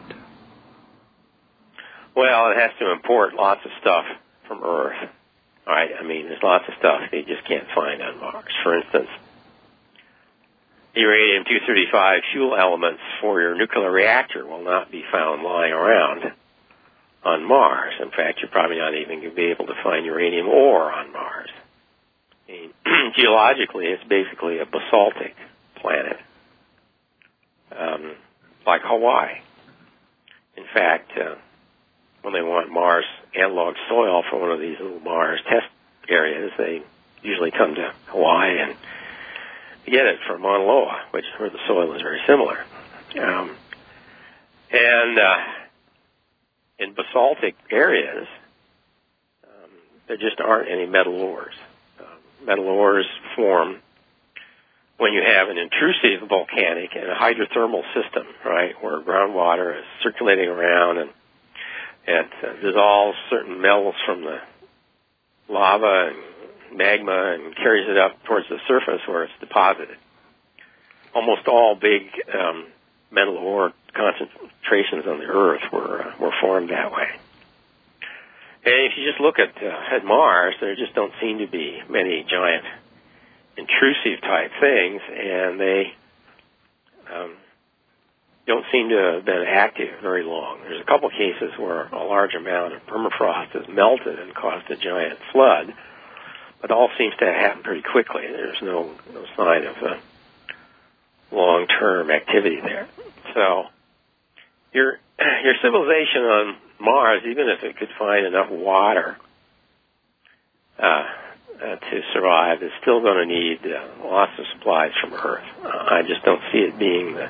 Well, it has to import lots of stuff from Earth. All right, I mean, there's lots of stuff they just can't find on Mars. For instance, uranium two thirty-five fuel elements for your nuclear reactor will not be found lying around on Mars. In fact, you're probably not even going to be able to find uranium ore on Mars. I mean, geologically, it's basically a basaltic planet, um, like Hawaii. In fact, uh, when they want Mars analog soil for one of these little Mars test areas, they usually come to Hawaii and get it from Mauna Loa, which where the soil is very similar. Um, and uh, in basaltic areas, um, there just aren't any metal ores. Uh, metal ores form when you have an intrusive volcanic and a hydrothermal system, right, where groundwater is circulating around and it uh, dissolves certain metals from the lava and magma and carries it up towards the surface where it's deposited. Almost all big um, metal ore concentrations on the Earth were uh, were formed that way. And if you just look at uh, at Mars, there just don't seem to be many giant intrusive type things, and they um, don't seem to have been active very long. There's a couple cases where a large amount of permafrost has melted and caused a giant flood, but all seems to have happened pretty quickly. There's no, no sign of uh, long-term activity there. So your your civilization on Mars, even if it could find enough water uh, uh, to survive, is still going to need uh, lots of supplies from Earth. Uh, I just don't see it being the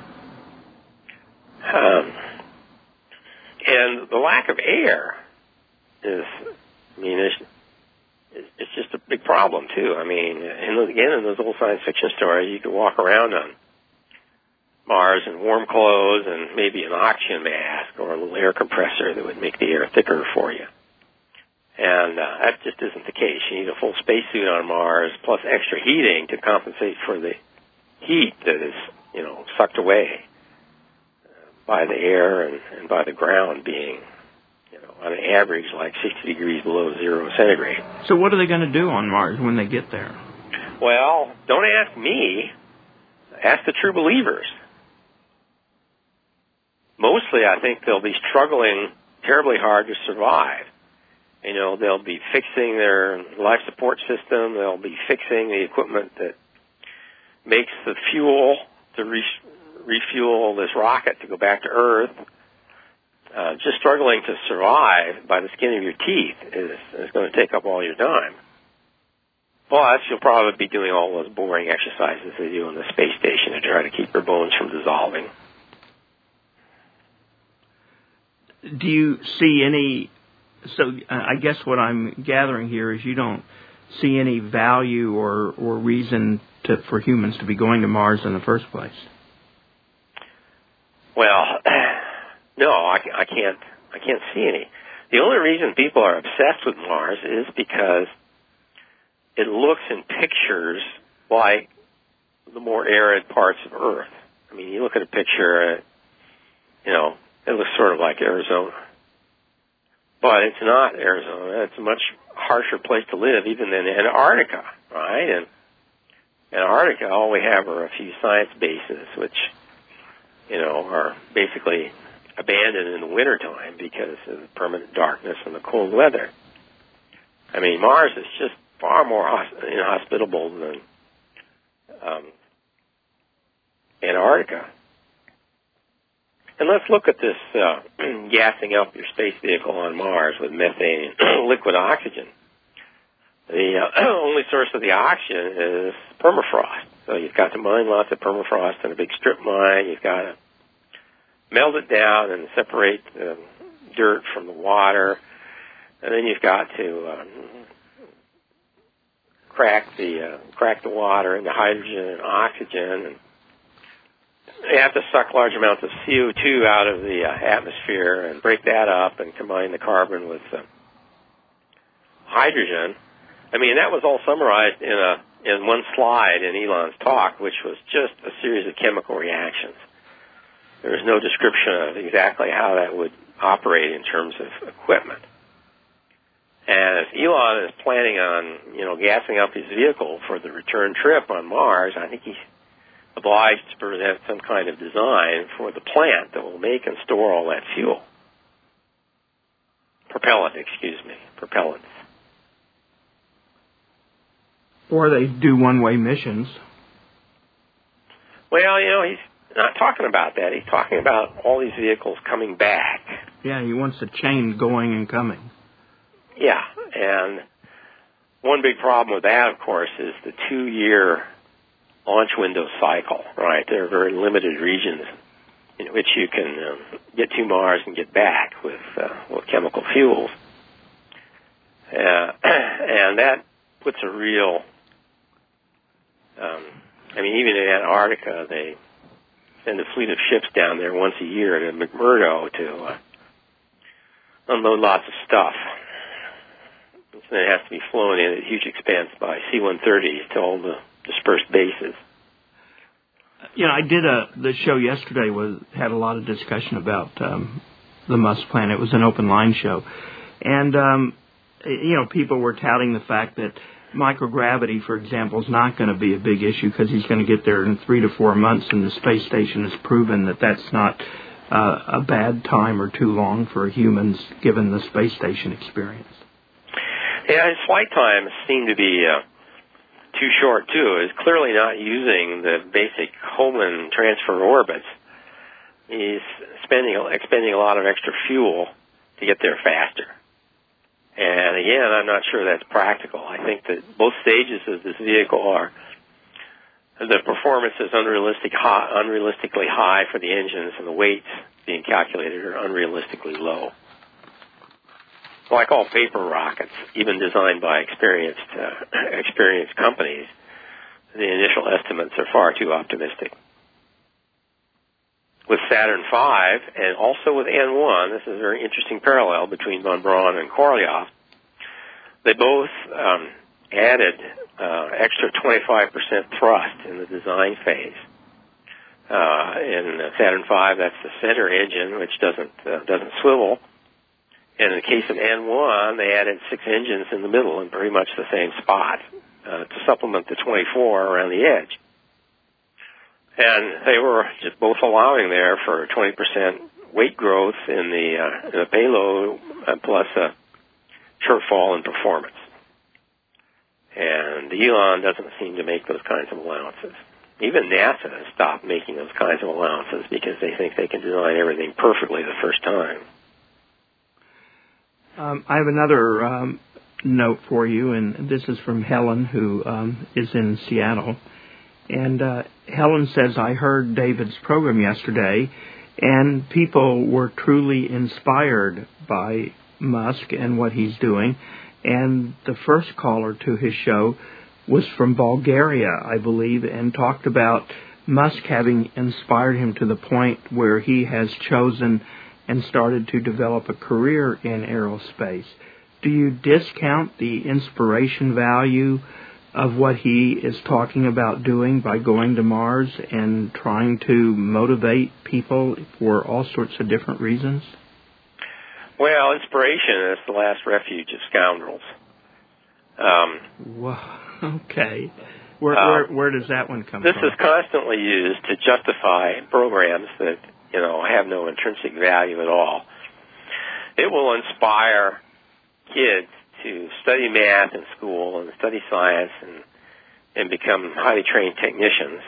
Um, and the lack of air is, I mean, it's, it's just a big problem, too. I mean, and again, in those old science fiction stories, you could walk around on Mars in warm clothes and maybe an oxygen mask or a little air compressor that would make the air thicker for you. And uh, that just isn't the case. You need a full spacesuit on Mars plus extra heating to compensate for the heat that is, you know, sucked away by the air and, and by the ground being, you know, on an average like sixty degrees below zero centigrade. So what are they going to do on Mars when they get there? Well, don't ask me. Ask the true believers. Mostly, I think they'll be struggling terribly hard to survive. You know, they'll be fixing their life support system. They'll be fixing the equipment that makes the fuel to reach refuel this rocket to go back to Earth. uh, just struggling to survive by the skin of your teeth is, is going to take up all your time. Plus, you'll probably be doing all those boring exercises they do on the space station to try to keep your bones from dissolving. Do you see any, so uh, I guess what I'm gathering here is you don't see any value or, or reason to, for humans to be going to Mars in the first place? Well, no, I, I can't. I can't see any. The only reason people are obsessed with Mars is because it looks in pictures like the more arid parts of Earth. I mean, you look at a picture, you know, it looks sort of like Arizona, but it's not Arizona. It's a much harsher place to live, even than Antarctica, right? And Antarctica, all we have are a few science bases, which, you know, are basically abandoned in the wintertime because of the permanent darkness and the cold weather. I mean, Mars is just far more inhospitable than um, Antarctica. And let's look at this uh, gassing up your space vehicle on Mars with methane and liquid oxygen. The uh, only source of the oxygen is permafrost. So you've got to mine lots of permafrost in a big strip mine. You've got to melt it down and separate the dirt from the water. And then you've got to uh, crack the uh, crack the water into hydrogen and oxygen. And you have to suck large amounts of C O two out of the uh, atmosphere and break that up and combine the carbon with uh, hydrogen. I mean, that was all summarized in a in one slide in Elon's talk, which was just a series of chemical reactions. There was no description of exactly how that would operate in terms of equipment. And if Elon is planning on, you know, gassing up his vehicle for the return trip on Mars, I think he's obliged to present some kind of design for the plant that will make and store all that fuel. Propellant, excuse me, propellant. Or they do one-way missions. Well, you know, he's not talking about that. He's talking about all these vehicles coming back. Yeah, he wants a chain going and coming. Yeah, and one big problem with that, of course, is the two-year launch window cycle, right? There are very limited regions in which you can um, get to Mars and get back with, uh, with chemical fuels. Uh, and that puts a real, um, I mean, even in Antarctica, they send a fleet of ships down there once a year to McMurdo to uh, unload lots of stuff. And it has to be flown in at huge expense by C one thirties to all the dispersed bases. You know, I did a the show yesterday was had a lot of discussion about um, the Musk plan. It was an open line show, and um, you know, people were touting the fact that microgravity, for example, is not going to be a big issue because he's going to get there in three to four months, and the space station has proven that that's not uh, a bad time or too long for humans, given the space station experience. Yeah, his flight times seem to be uh, too short, too. He's clearly not using the basic Hohmann transfer orbits. He's spending expending a lot of extra fuel to get there faster. And again, I'm not sure that's practical. I think that both stages of this vehicle are, the performance is unrealistic high, unrealistically high for the engines, and the weights being calculated are unrealistically low. Like all paper rockets, even designed by experienced uh, experienced companies, the initial estimates are far too optimistic. With Saturn five and also with N one, this is a very interesting parallel between von Braun and Korolev. They both um, added uh, extra twenty-five percent thrust in the design phase. Uh, in Saturn five, that's the center engine, which doesn't uh, doesn't swivel. And in the case of N one, they added six engines in the middle in pretty much the same spot uh, to supplement the twenty-four around the edge. And they were just both allowing there for twenty percent weight growth in the, uh, in the payload uh, plus a shortfall in performance. And Elon doesn't seem to make those kinds of allowances. Even NASA has stopped making those kinds of allowances because they think they can design everything perfectly the first time. Um, I have another um, note for you, and this is from Helen, who um, is in Seattle. And uh, Helen says, I heard David's program yesterday, and people were truly inspired by Musk and what he's doing. And the first caller to his show was from Bulgaria, I believe, and talked about Musk having inspired him to the point where he has chosen and started to develop a career in aerospace. Do you discount the inspiration value of what he is talking about doing by going to Mars and trying to motivate people for all sorts of different reasons? Well, inspiration is the last refuge of scoundrels. Um, Whoa, okay. Where, uh, where, where does that one come this from? This is constantly used to justify programs that, you know, have no intrinsic value at all. It will inspire kids to study math in school and study science and, and become highly trained technicians.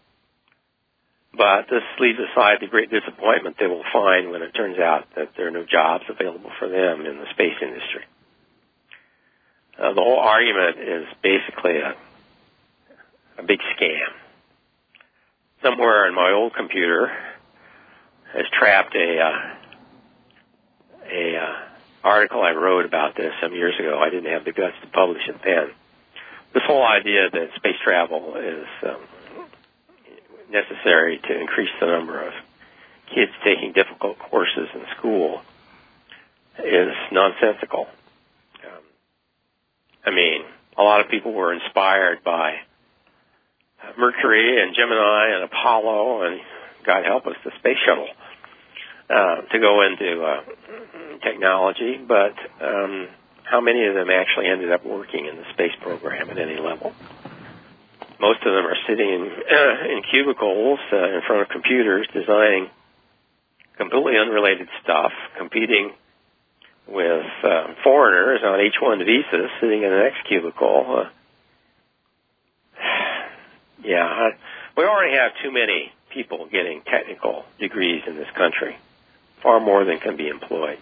But this leaves aside the great disappointment they will find when it turns out that there are no jobs available for them in the space industry. Uh, the whole argument is basically a, a big scam. Somewhere in my old computer has trapped a uh, a uh, article I wrote about this some years ago. I didn't have the guts to publish it then. This whole idea that space travel is um, necessary to increase the number of kids taking difficult courses in school is nonsensical. Um, I mean, a lot of people were inspired by Mercury and Gemini and Apollo and, God help us, the space shuttle uh, to go into uh, technology, but um, how many of them actually ended up working in the space program at any level? Most of them are sitting in, uh, in cubicles uh, in front of computers designing completely unrelated stuff, competing with uh, foreigners on H one visas sitting in the next cubicle. Uh, yeah, I, we already have too many people getting technical degrees in this country, far more than can be employed.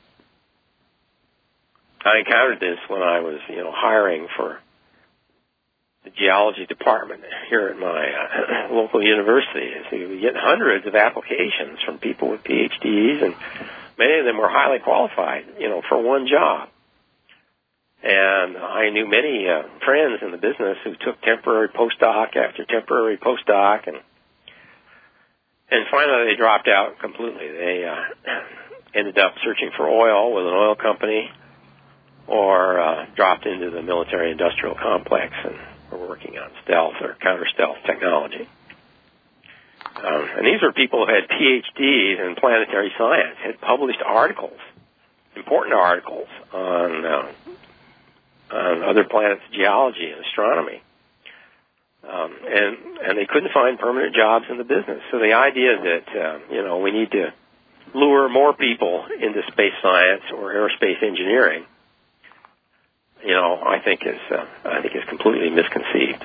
I encountered this when I was, you know, hiring for the geology department here at my uh, local university. So we get hundreds of applications from people with P H Ds, and many of them were highly qualified, you know, for one job. And I knew many uh, friends in the business who took temporary postdoc after temporary postdoc, and and finally they dropped out completely. They uh, ended up searching for oil with an oil company, or uh, dropped into the military-industrial complex and were working on stealth or counter-stealth technology. Um, and these were people who had P H Ds in planetary science, had published articles, important articles on, uh, on other planets' geology and astronomy. Um, and, and they couldn't find permanent jobs in the business. So the idea that, uh, you know, we need to lure more people into space science or aerospace engineering, you know, I think is uh, I think is completely misconceived.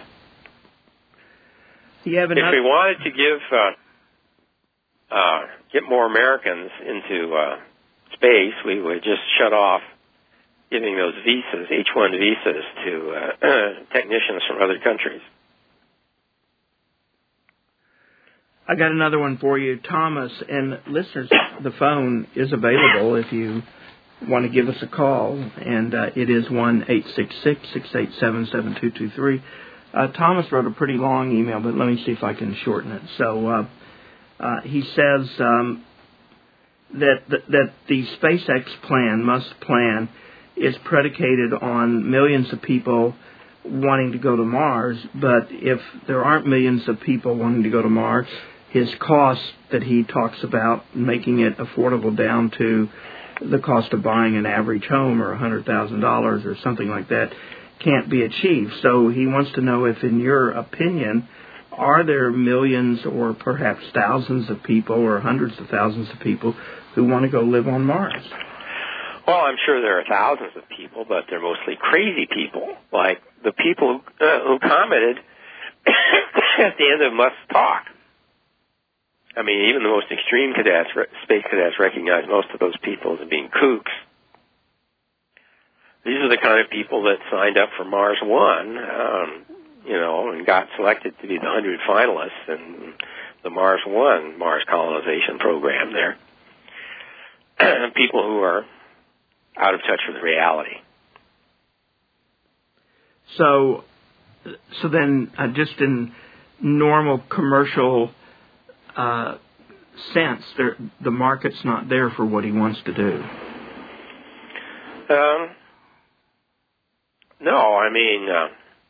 You have another- if we wanted to give uh, uh, get more Americans into uh, space, we would just shut off giving those visas, H one visas, to uh, technicians from other countries. I got another one for you, Thomas, and listeners, the phone is available if you want to give us a call, and uh, it is one eight six six, six eight seven, seven two two three. Uh, Thomas wrote a pretty long email, but let me see if I can shorten it. So uh, uh, he says um, that, that that the SpaceX plan, Musk plan, is predicated on millions of people wanting to go to Mars, but if there aren't millions of people wanting to go to Mars, his cost that he talks about, making it affordable down to the cost of buying an average home or one hundred thousand dollars or something like that, can't be achieved. So he wants to know if, in your opinion, are there millions or perhaps thousands of people or hundreds of thousands of people who want to go live on Mars? Well, I'm sure there are thousands of people, but they're mostly crazy people, like the people who, uh, who commented at the end of Musk's talk. I mean, even the most extreme cadets, space cadets, recognize most of those people as being kooks. these are the kind of people that signed up for Mars One, um, you know, and got selected to be the hundred finalists in the Mars One Mars colonization program there. People who are out of touch with reality. So, so then, uh, just in normal commercial uh, sense, there, the market's not there for what he wants to do. Um, no, I mean, uh,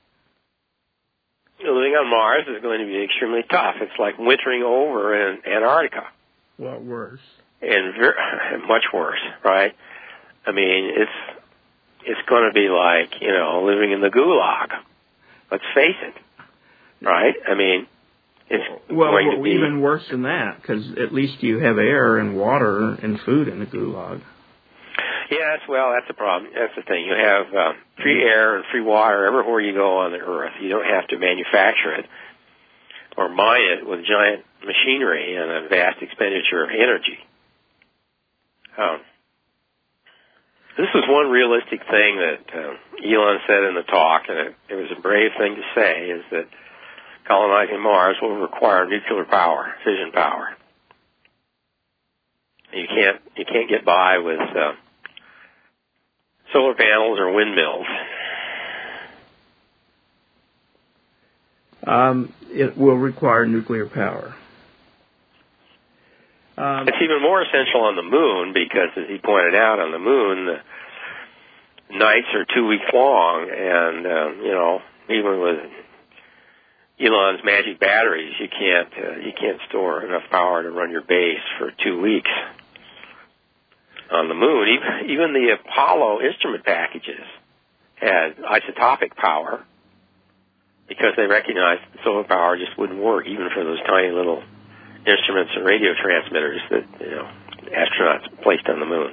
living on Mars is going to be extremely tough. It's like wintering over in Antarctica. Well, worse. And very, much worse, right? I mean, it's it's going to be like, you know, living in the gulag. Let's face it, right? I mean, it's well, going well to be even worse than that, because at least you have air and water and food in the gulag. Yes, well, that's the problem. That's the thing. You have uh, free air and free water everywhere you go on the Earth. You don't have to manufacture it or mine it with giant machinery and a vast expenditure of energy. Um, this was one realistic thing that uh, Elon said in the talk, and it, it was a brave thing to say, is that colonizing Mars will require nuclear power, fission power. You can't you can't get by with uh, solar panels or windmills. Um, it will require nuclear power. Um, it's even more essential on the moon because, as he pointed out, on the moon, the nights are two weeks long, and, um, you know, even with Elon's magic batteries, you can't uh, you can't store enough power to run your base for two weeks on the moon. Even, even the Apollo instrument packages had isotopic power because they recognized that solar power just wouldn't work, even for those tiny little instruments and radio transmitters that, you know, astronauts placed on the moon.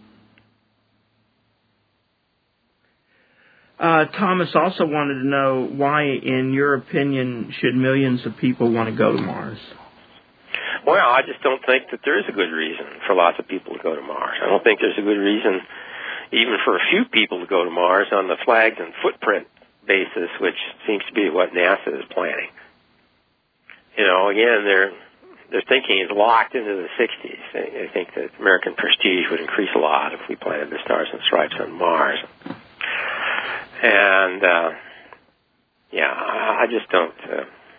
Uh, Thomas also wanted to know why, in your opinion, should millions of people want to go to Mars? Well, I just don't think that there is a good reason for lots of people to go to Mars. I don't think there's a good reason even for a few people to go to Mars on the flags and footprint basis, which seems to be what NASA is planning. You know, again, they're their thinking is locked into the sixties. They, they think that American prestige would increase a lot if we planted the Stars and Stripes on Mars. And, uh, yeah, I just don't. Uh,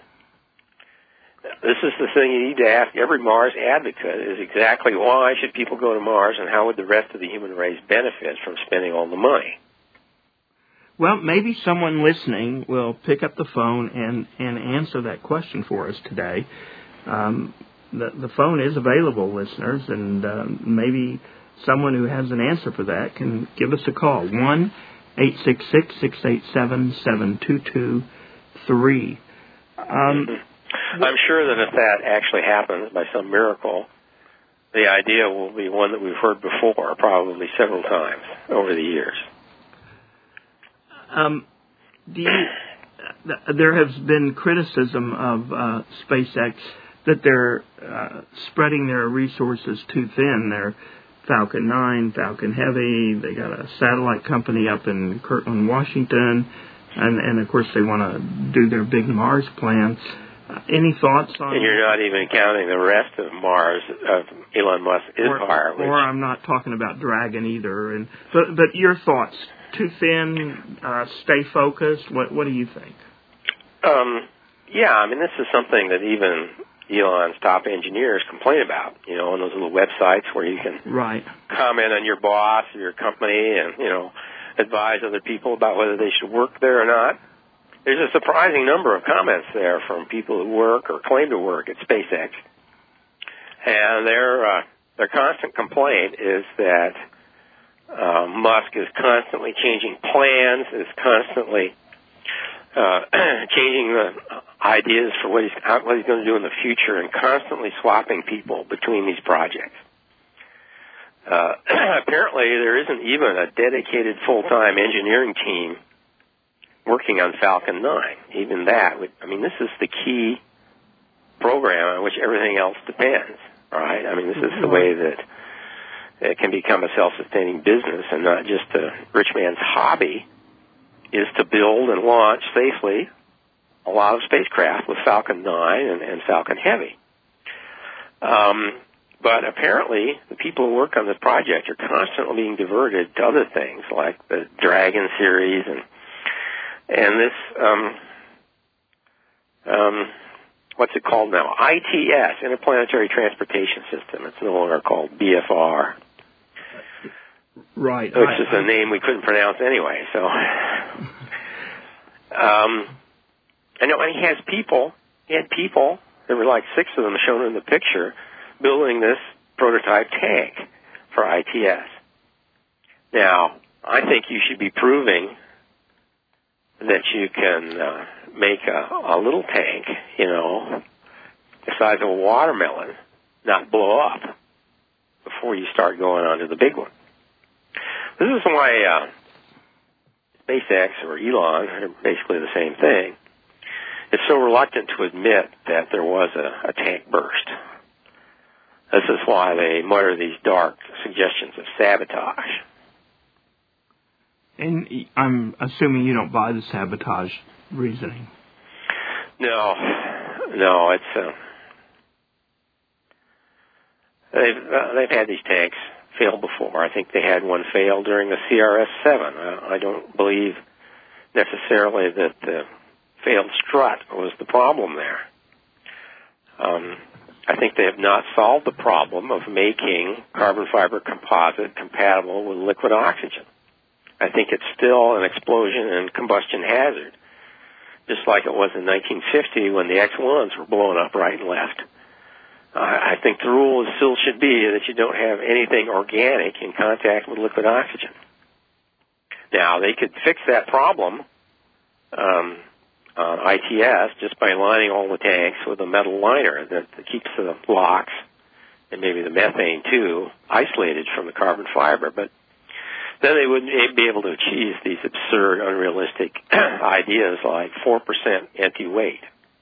this is the thing you need to ask every Mars advocate is exactly why should people go to Mars and how would the rest of the human race benefit from spending all the money? Well, maybe someone listening will pick up the phone and, and answer that question for us today. Um, the, the phone is available, listeners, and uh, maybe someone who has an answer for that can give us a call. one eight six six, six eight seven, seven two two three. Um, mm-hmm. I'm sure that if that actually happens by some miracle, the idea will be one that we've heard before, probably several times over the years. Um, do you, there has been criticism of uh, SpaceX that they're uh, spreading their resources too thin. They're Falcon nine, Falcon Heavy. They got a satellite company up in Kirtland, Washington, and, and of course they want to do their big Mars plan. Uh, any thoughts on? And you're not even counting the rest of Mars, of Elon Musk's empire. Or, or I'm not talking about Dragon either. And but but your thoughts? Too thin? Uh, stay focused? What what do you think? Um, yeah, I mean this is something that even Elon's top engineers complain about, you know, on those little websites where you can right. comment on your boss or your company and, you know, advise other people about whether they should work there or not. There's a surprising number of comments there from people who work or claim to work at SpaceX. And their, uh, their constant complaint is that uh, Musk is constantly changing plans, is constantly Uh, changing the ideas for what he's, what he's going to do in the future and constantly swapping people between these projects. Uh, apparently there isn't even a dedicated full-time engineering team working on Falcon nine. Even that, would, I mean, this is the key program on which everything else depends, right? I mean, this is the way that it can become a self-sustaining business and not just a rich man's hobby, is to build and launch safely a lot of spacecraft with Falcon nine and, and Falcon Heavy. Um, but apparently, the people who work on this project are constantly being diverted to other things, like the Dragon series and and this, um, um, what's it called now? I T S, Interplanetary Transportation System. It's no longer called B F R. Right. Which I, is a I, name we couldn't pronounce anyway, so. um, I know, and he has people, he had people, there were like six of them shown in the picture, building this prototype tank for I T S. Now, I think you should be proving that you can uh, make a, a little tank, you know, the size of a watermelon, not blow up before you start going on to the big one. This is why uh, SpaceX or Elon, are basically the same thing, is so reluctant to admit that there was a, a tank burst. This is why they mutter these dark suggestions of sabotage. And I'm assuming you don't buy the sabotage reasoning. No, no, it's uh, they've uh, they've had these tanks fail before. I think they had one fail during the C R S seven. Uh, I don't believe necessarily that the failed strut was the problem there. Um, I think they have not solved the problem of making carbon fiber composite compatible with liquid oxygen. I think it's still an explosion and combustion hazard, just like it was in nineteen fifty when the X ones were blowing up right and left. Uh, I think the rule still should be that you don't have anything organic in contact with liquid oxygen. Now, they could fix that problem um, on I T S just by lining all the tanks with a metal liner that, that keeps the LOX and maybe the methane, too, isolated from the carbon fiber. But then they wouldn't be able to achieve these absurd, unrealistic ideas like four percent empty weight.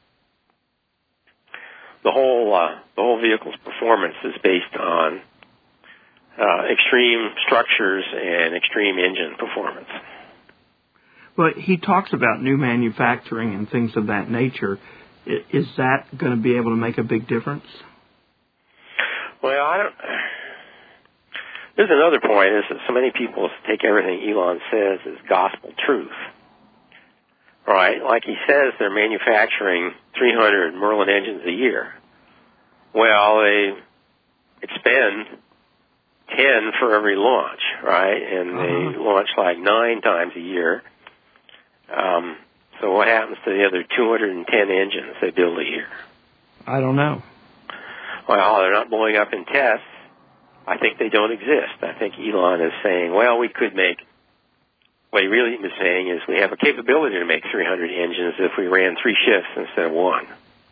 The whole uh, the whole vehicle's performance is based on uh, extreme structures and extreme engine performance. Well, he talks about new manufacturing and things of that nature. Is that going to be able to make a big difference? Well, I don't. There's another point: is that so many people take everything Elon says as gospel truth. Right, like he says, they're manufacturing three hundred Merlin engines a year. Well, they expend ten for every launch, right? And uh-huh. they launch like nine times a year. Um, so what happens to the other two hundred ten engines they build a year? I don't know. Well, they're not blowing up in tests. I think they don't exist. I think Elon is saying, well, we could make. What he really is saying is we have a capability to make three hundred engines if we ran three shifts instead of one.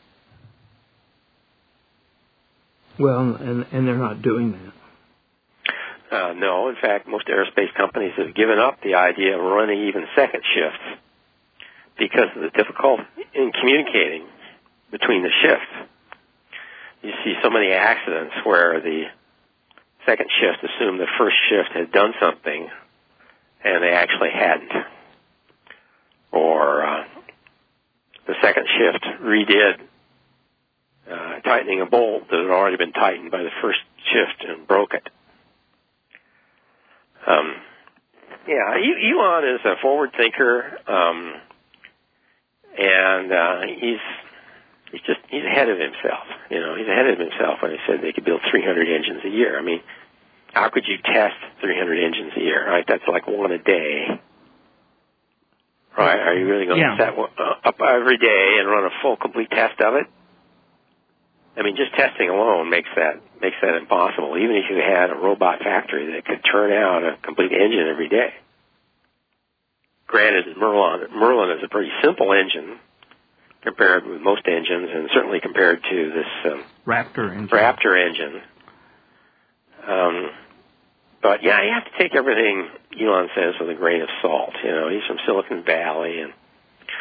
Well, and, and they're not doing that. Uh, no, in fact, most aerospace companies have given up the idea of running even second shifts because of the difficulty in communicating between the shifts. You see so many accidents where the second shift assumed the first shift had done something and they actually hadn't. Or uh, the second shift redid uh, tightening a bolt that had already been tightened by the first shift and broke it. Um, yeah, Elon is a forward thinker, um, and uh, he's he's just he's ahead of himself. You know, he's ahead of himself when he said they could build three hundred engines a year. I mean, how could you test three hundred engines a year, right? That's like one a day. Right? Are you really going yeah. to set one up every day and run a full, complete test of it? I mean, just testing alone makes that makes that impossible, even if you had a robot factory that could turn out a complete engine every day. Granted, Merlin, Merlin is a pretty simple engine compared with most engines, and certainly compared to this um, Raptor engine. Raptor engine. Um, but yeah, you have to take everything Elon says with a grain of salt. You know, he's from Silicon Valley, and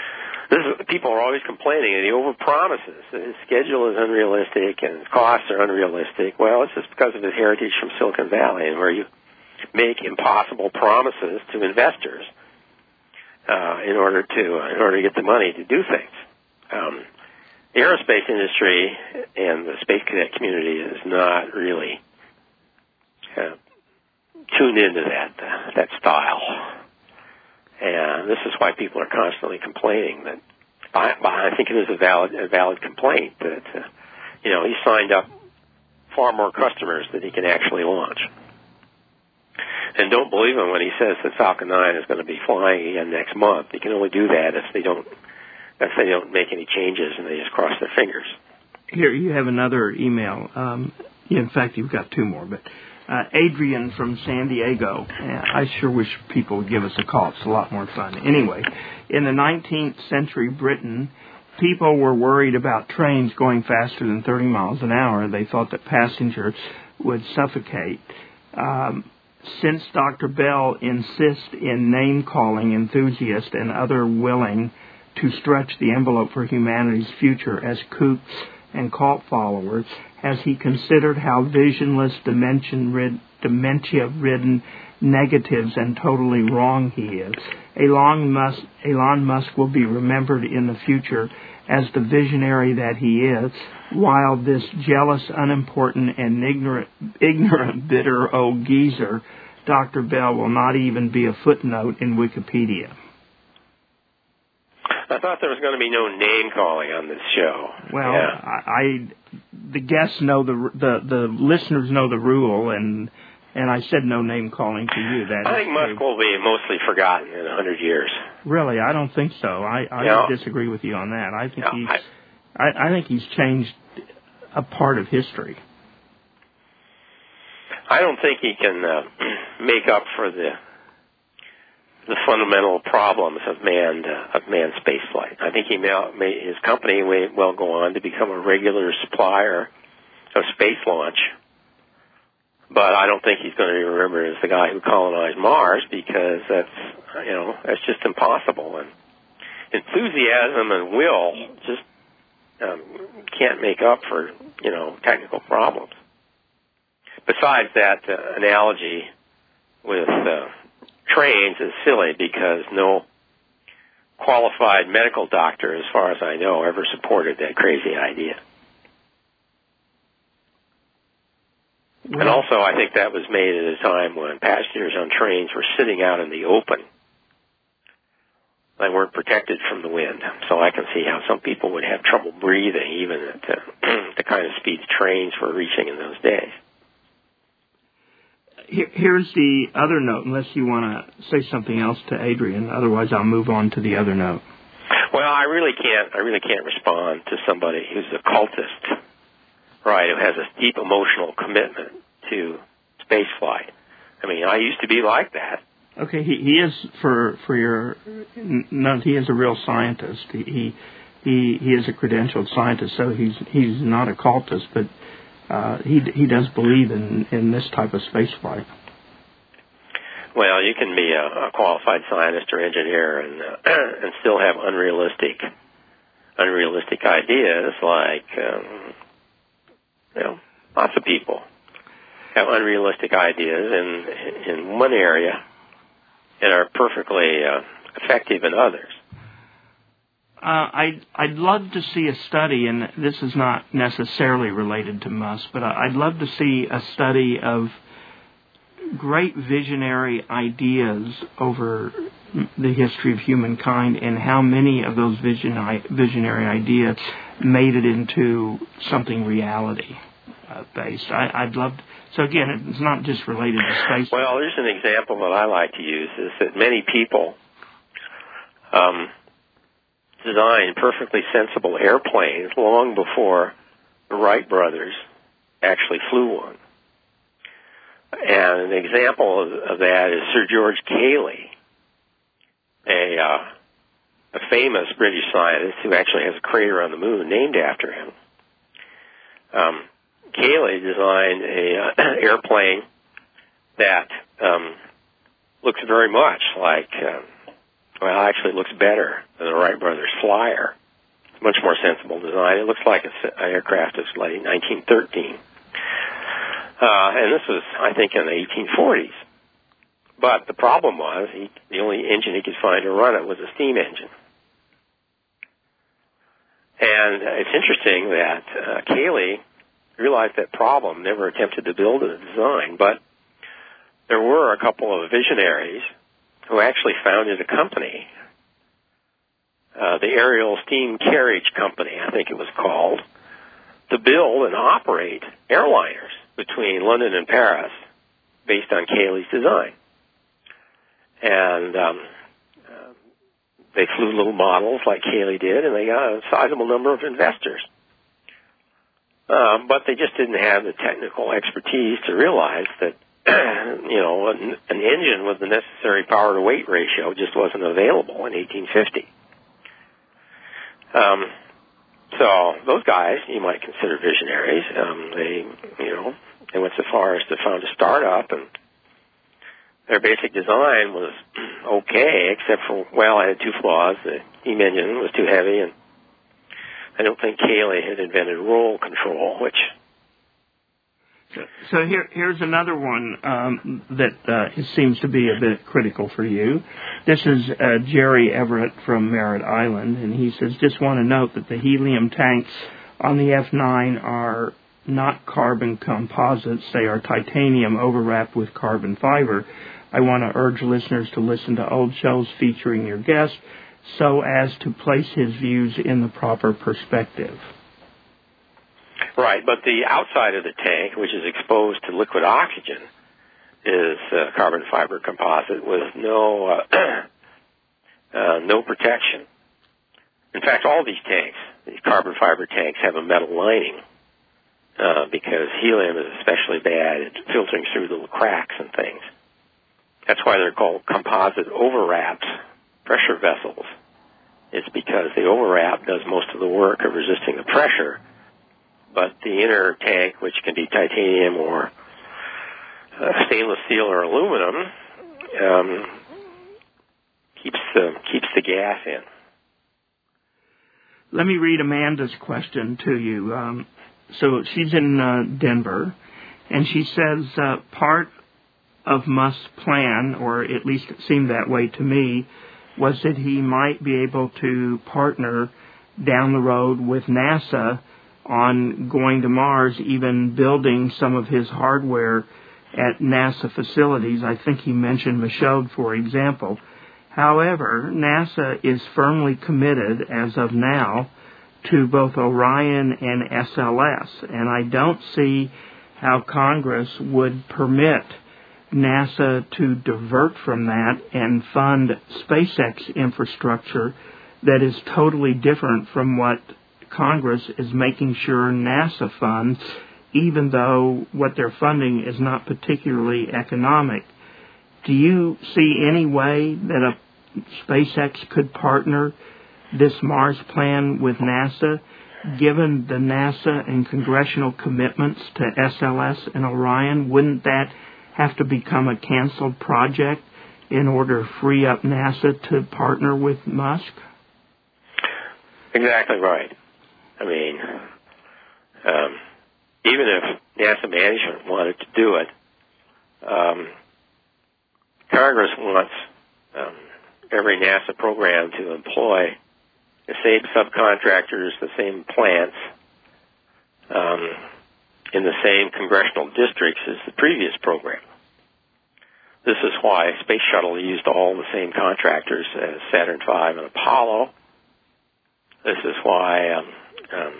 this is, people are always complaining that he overpromises, that his schedule is unrealistic and his costs are unrealistic. Well, it's just because of his heritage from Silicon Valley, and where you make impossible promises to investors uh, in order to uh, in order to get the money to do things. Um, the aerospace industry and the space cadet community is not really uh, tuned into that uh, that style, and this is why people are constantly complaining. That I, I think it is a valid a valid complaint that uh, you know he signed up far more customers than he can actually launch. And don't believe him when he says that Falcon nine is going to be flying again next month. He can only do that if they don't if they don't make any changes and they just cross their fingers. Here, you have another email. Um, in fact, you've got two more. But uh, Adrian from San Diego. I sure wish people would give us a call. It's a lot more fun. Anyway, in the nineteenth century Britain, people were worried about trains going faster than thirty miles an hour. They thought that passengers would suffocate. Um, Since Doctor Bell insists in name-calling enthusiasts and other willing to stretch the envelope for humanity's future as kooks and cult followers, has he considered how visionless, dementia-ridden, negatives and totally wrong he is? Elon Musk, Elon Musk will be remembered in the future as the visionary that he is, while this jealous, unimportant, and ignorant, ignorant, bitter old geezer, Doctor Bell, will not even be a footnote in Wikipedia. I thought there was going to be no name calling on this show. Well, yeah. I, I, the guests know the the the listeners know the rule, and and I said no name calling to you. That I think Musk will be mostly forgotten in a hundred years. Really, I don't think so. I, I no. disagree with you on that. I think no, he's I, I, I think he's changed a part of history. I don't think he can uh, make up for the the fundamental problems of manned uh, of manned spaceflight. I think he may, may his company may well go on to become a regular supplier of space launch, but I don't think he's going to be remembered as the guy who colonized Mars, because that's you know that's just impossible. And enthusiasm and will just um, can't make up for you know technical problems. Besides, that uh, analogy with uh, trains is silly, because no qualified medical doctor, as far as I know, ever supported that crazy idea. Well, and also, I think that was made at a time when passengers on trains were sitting out in the open. They weren't protected from the wind, so I can see how some people would have trouble breathing, even at uh, the kind of speeds trains were reaching in those days. Here's the other note, unless you want to say something else to Adrian. Otherwise, I'll move on to the other note. Well, I really can't. I really can't respond to somebody who's a cultist, right? Who has a deep emotional commitment to spaceflight. I mean, I used to be like that. Okay, he, he is for for your. No, he is a real scientist. He he he, he is a credentialed scientist, so he's he's not a cultist, but. Uh, he he does believe in, in this type of space flight. Well, you can be a, a qualified scientist or engineer and uh, and still have unrealistic unrealistic ideas. Like um, you know, lots of people have unrealistic ideas in in one area and are perfectly uh, effective in others. Uh, I'd, I'd love to see a study, and this is not necessarily related to Musk, but I'd love to see a study of great visionary ideas over the history of humankind and how many of those vision, visionary ideas made it into something reality-based. Uh, I'd love to, so again, it's not just related to space. Well, there's an example that I like to use, is that many people... Um, designed perfectly sensible airplanes long before the Wright brothers actually flew one. And an example of, of that is Sir George Cayley, a, uh, a famous British scientist who actually has a crater on the moon named after him. Um, Cayley designed a uh, airplane that um, looks very much like uh, well, actually it looks better than the Wright Brothers Flyer. It's a much more sensible design. It looks like an aircraft of late nineteen thirteen. Uh, and this was, I think, in the eighteen forties. But the problem was he, the only engine he could find to run it was a steam engine. And uh, it's interesting that uh, Cayley realized that problem, never attempted to build a design, but there were a couple of visionaries who actually founded a company, uh, the Aerial Steam Carriage Company, I think it was called, to build and operate airliners between London and Paris based on Cayley's design. And um, uh, they flew little models like Cayley did, and they got a sizable number of investors. Um, but they just didn't have the technical expertise to realize that, you know, an, an engine with the necessary power-to-weight ratio just wasn't available in eighteen fifty. Um, so those guys, you might consider visionaries. Um, they, you know, they went so far as to found a startup, and their basic design was okay, except for, well, it had two flaws. The steam engine was too heavy, and I don't think Cayley had invented roll control, which... So, so here, here's another one um, that uh, seems to be a bit critical for you. This is uh, Jerry Everett from Merritt Island, and he says, just want to note that the helium tanks on the F nine are not carbon composites. They are titanium overwrapped with carbon fiber. I want to urge listeners to listen to old shows featuring your guest so as to place his views in the proper perspective. Right, but the outside of the tank, which is exposed to liquid oxygen, is uh, carbon fiber composite with no uh, uh, no protection. In fact, all these tanks, these carbon fiber tanks, have a metal lining uh, because helium is especially bad at filtering through little cracks and things. That's why they're called composite overwrapped pressure vessels. It's because the overwrap does most of the work of resisting the pressure, but the inner tank, which can be titanium or uh, stainless steel or aluminum, um, keeps the keeps the gas in. Let me read Amanda's question to you. Um, so she's in uh, Denver, and she says uh, part of Musk's plan, or at least it seemed that way to me, was that he might be able to partner down the road with NASA on going to Mars, even building some of his hardware at NASA facilities. I think he mentioned Michaud, for example. However, NASA is firmly committed, as of now, to both Orion and S L S, and I don't see how Congress would permit NASA to divert from that and fund SpaceX infrastructure that is totally different from what Congress is making sure NASA funds, even though what they're funding is not particularly economic. Do you see any way that a SpaceX could partner this Mars plan with NASA, given the NASA and congressional commitments to S L S and Orion? Wouldn't that have to become a canceled project in order to free up NASA to partner with Musk? Exactly right. I mean, um, even if NASA management wanted to do it, um, Congress wants um, every NASA program to employ the same subcontractors, the same plants, um, in the same congressional districts as the previous program. This is why Space Shuttle used all the same contractors as Saturn five and Apollo. This is why um, um,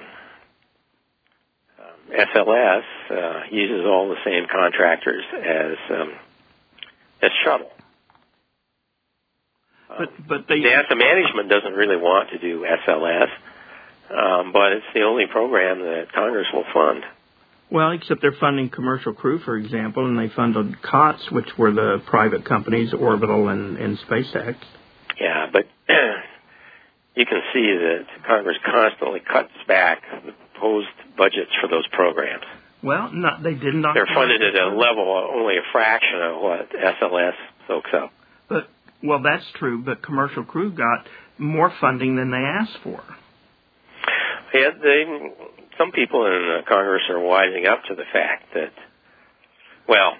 um, S L S uh, uses all the same contractors as um, as Shuttle. But, but they, NASA management doesn't really want to do S L S, um, but it's the only program that Congress will fund. Well, except they're funding Commercial Crew, for example, and they funded COTS, which were the private companies, Orbital and, and SpaceX. Yeah, but you can see that Congress constantly cuts back the proposed budgets for those programs. Well, no, they did not. They're funded at a level of only a fraction of what S L S soaks up. But Well, that's true, but Commercial Crew got more funding than they asked for. Yeah, they, some people in uh, Congress are wising up to the fact that, well,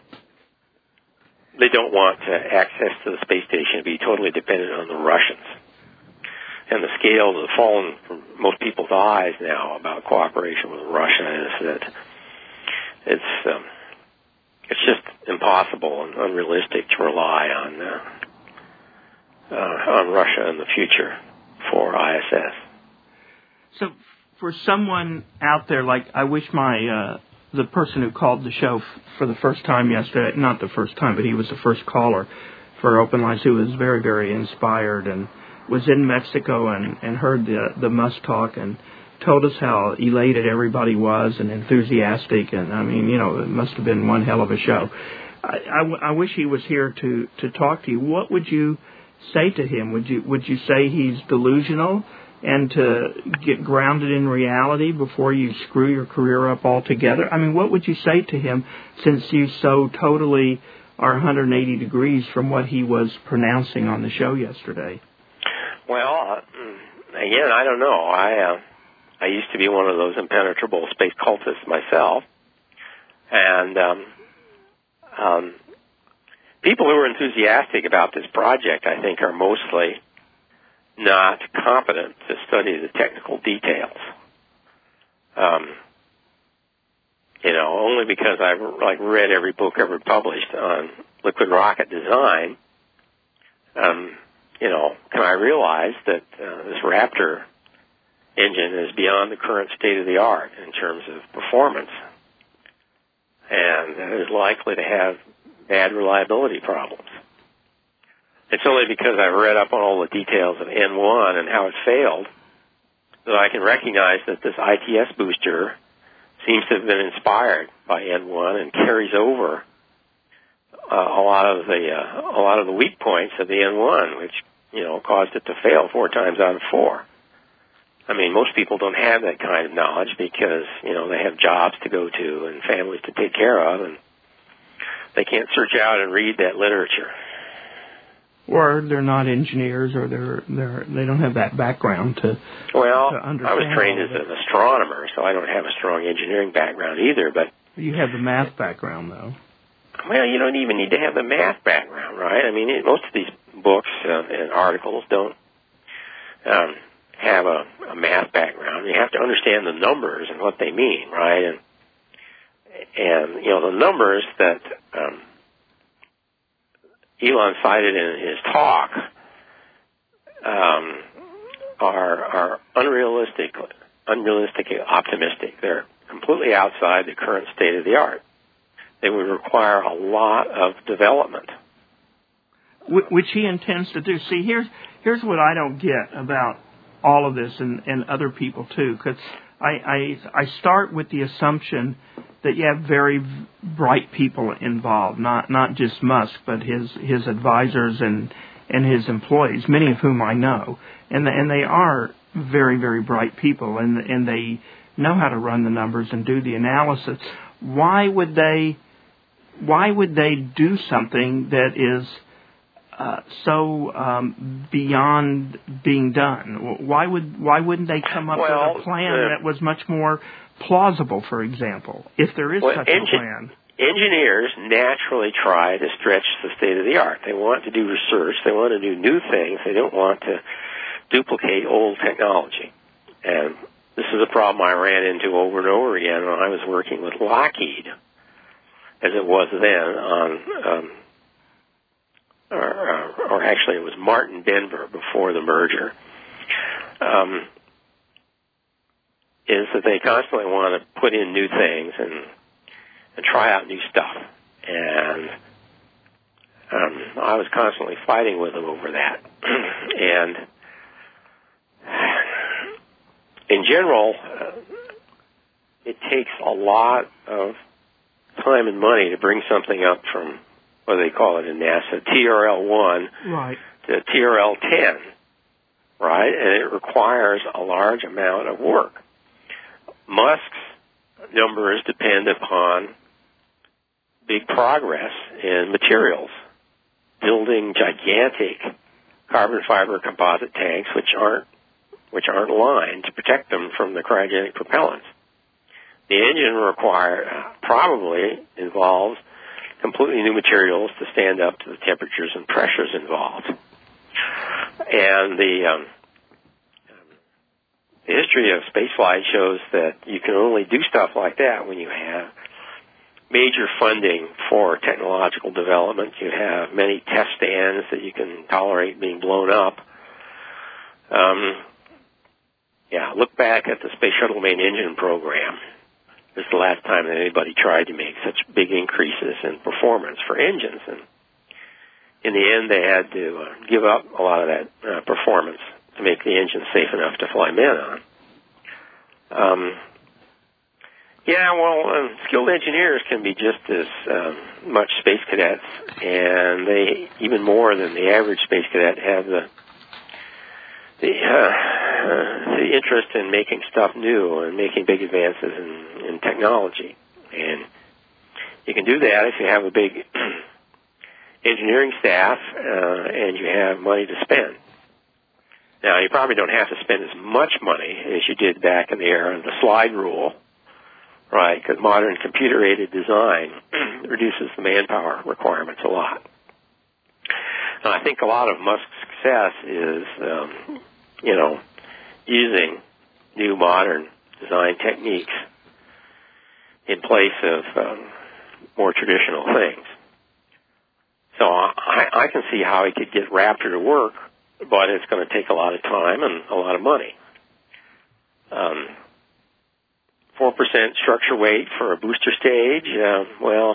they don't want uh, access to the space station to be totally dependent on the Russians. And the scales have fallen from most people's eyes now about cooperation with Russia is that it's um, it's just impossible and unrealistic to rely on uh, uh, on Russia in the future for I S S. So, for someone out there, like I wish my uh, the person who called the show f- for the first time yesterday, not the first time, but he was the first caller for Open Lines, who was very, very inspired and was in Mexico and, and heard the the Musk talk and told us how elated everybody was and enthusiastic. And, I mean, you know, it must have been one hell of a show. I, I, I wish he was here to, to talk to you. What would you say to him? Would you would you say he's delusional and to get grounded in reality before you screw your career up altogether? I mean, what would you say to him since you so totally are one hundred eighty degrees from what he was pronouncing on the show yesterday? Well, uh, again, I don't know. I uh, I used to be one of those impenetrable space cultists myself, and um, um, people who are enthusiastic about this project, I think, are mostly not competent to study the technical details. Um, you know, only because I've like read every book ever published on liquid rocket design. Um, you know, can I realize that uh, this Raptor engine is beyond the current state of the art in terms of performance, and is likely to have bad reliability problems. It's only because I've read up on all the details of N one and how it failed that I can recognize that this I T S booster seems to have been inspired by N one and carries over uh, a lot of the uh, a lot of the weak points of the N one, which you know caused it to fail four times out of four. I mean, most people don't have that kind of knowledge because you know they have jobs to go to and families to take care of, and they can't search out and read that literature. Or they're not engineers, or they're they're they don't have that background to. Well, to understand I was trained as an astronomer, so I don't have a strong engineering background either. But you have the math background, though. Well, you don't even need to have the math background, right? I mean, it, most of these books uh, and articles don't um, have a, a math background. You have to understand the numbers and what they mean, right? And and you know the numbers that. Um, Elon cited in his talk um, are, are unrealistic, unrealistically optimistic. They're completely outside the current state of the art. They would require a lot of development, which he intends to do. See, here's here's what I don't get about all of this, and, and other people too, because I, I I start with the assumption that you have very bright people involved, not not just Musk, but his his advisors and and his employees, many of whom I know, and and they are very very bright people, and and they know how to run the numbers and do the analysis. Why would they why would they do something that is uh, so um, beyond being done? Why would why wouldn't they come up well, with a plan uh, that was much more plausible, for example, if there is well, such engi- a plan? Engineers naturally try to stretch the state of the art. They want to do research. They want to do new things. They don't want to duplicate old technology. And this is a problem I ran into over and over again when I was working with Lockheed, as it was then on, um, or, or actually it was Martin Denver before the merger. Um, is that they constantly want to put in new things and and try out new stuff. And um, I was constantly fighting with them over that. And in general, uh, it takes a lot of time and money to bring something up from what they call it in NASA, T R L one right. to T R L ten, right? And it requires a large amount of work. Musk's numbers depend upon big progress in materials building gigantic carbon fiber composite tanks, which aren't which aren't lined to protect them from the cryogenic propellants. The engine require uh, probably involves completely new materials to stand up to the temperatures and pressures involved. And the um, the history of spaceflight shows that you can only do stuff like that when you have major funding for technological development. You have many test stands that you can tolerate being blown up. Um, yeah, look back at the Space Shuttle main engine program. This is the last time that anybody tried to make such big increases in performance for engines. And in the end, they had to uh, give up a lot of that uh, performance to make the engine safe enough to fly men on. Um, yeah, well, um, skilled engineers can be just as um, much space cadets, and they, even more than the average space cadet, have the the, uh, the interest in making stuff new and making big advances in, in technology. And you can do that if you have a big engineering staff uh, and you have money to spend. Now, you probably don't have to spend as much money as you did back in the era of the slide rule, right, because modern computer-aided design reduces the manpower requirements a lot. And I think a lot of Musk's success is, um, you know, using new modern design techniques in place of um, more traditional things. So I, I can see how he could get Raptor to work, but it's going to take a lot of time and a lot of money. Um, four percent structure weight for a booster stage, uh, well,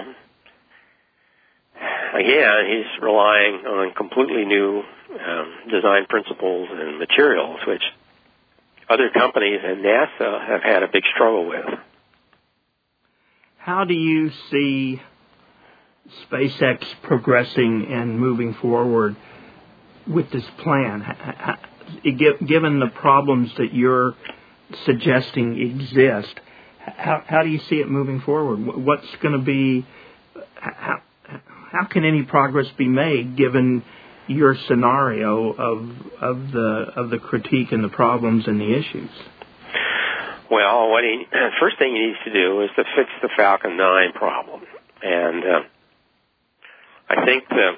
again, he's relying on completely new um, design principles and materials, which other companies and NASA have had a big struggle with. How do you see SpaceX progressing and moving forward with this plan? Given the problems that you're suggesting exist, how, how do you see it moving forward? What's going to be, how, how can any progress be made given your scenario of of the of the critique and the problems and the issues? Well, what he first thing he needs to do is to fix the Falcon nine problem, and uh, I think the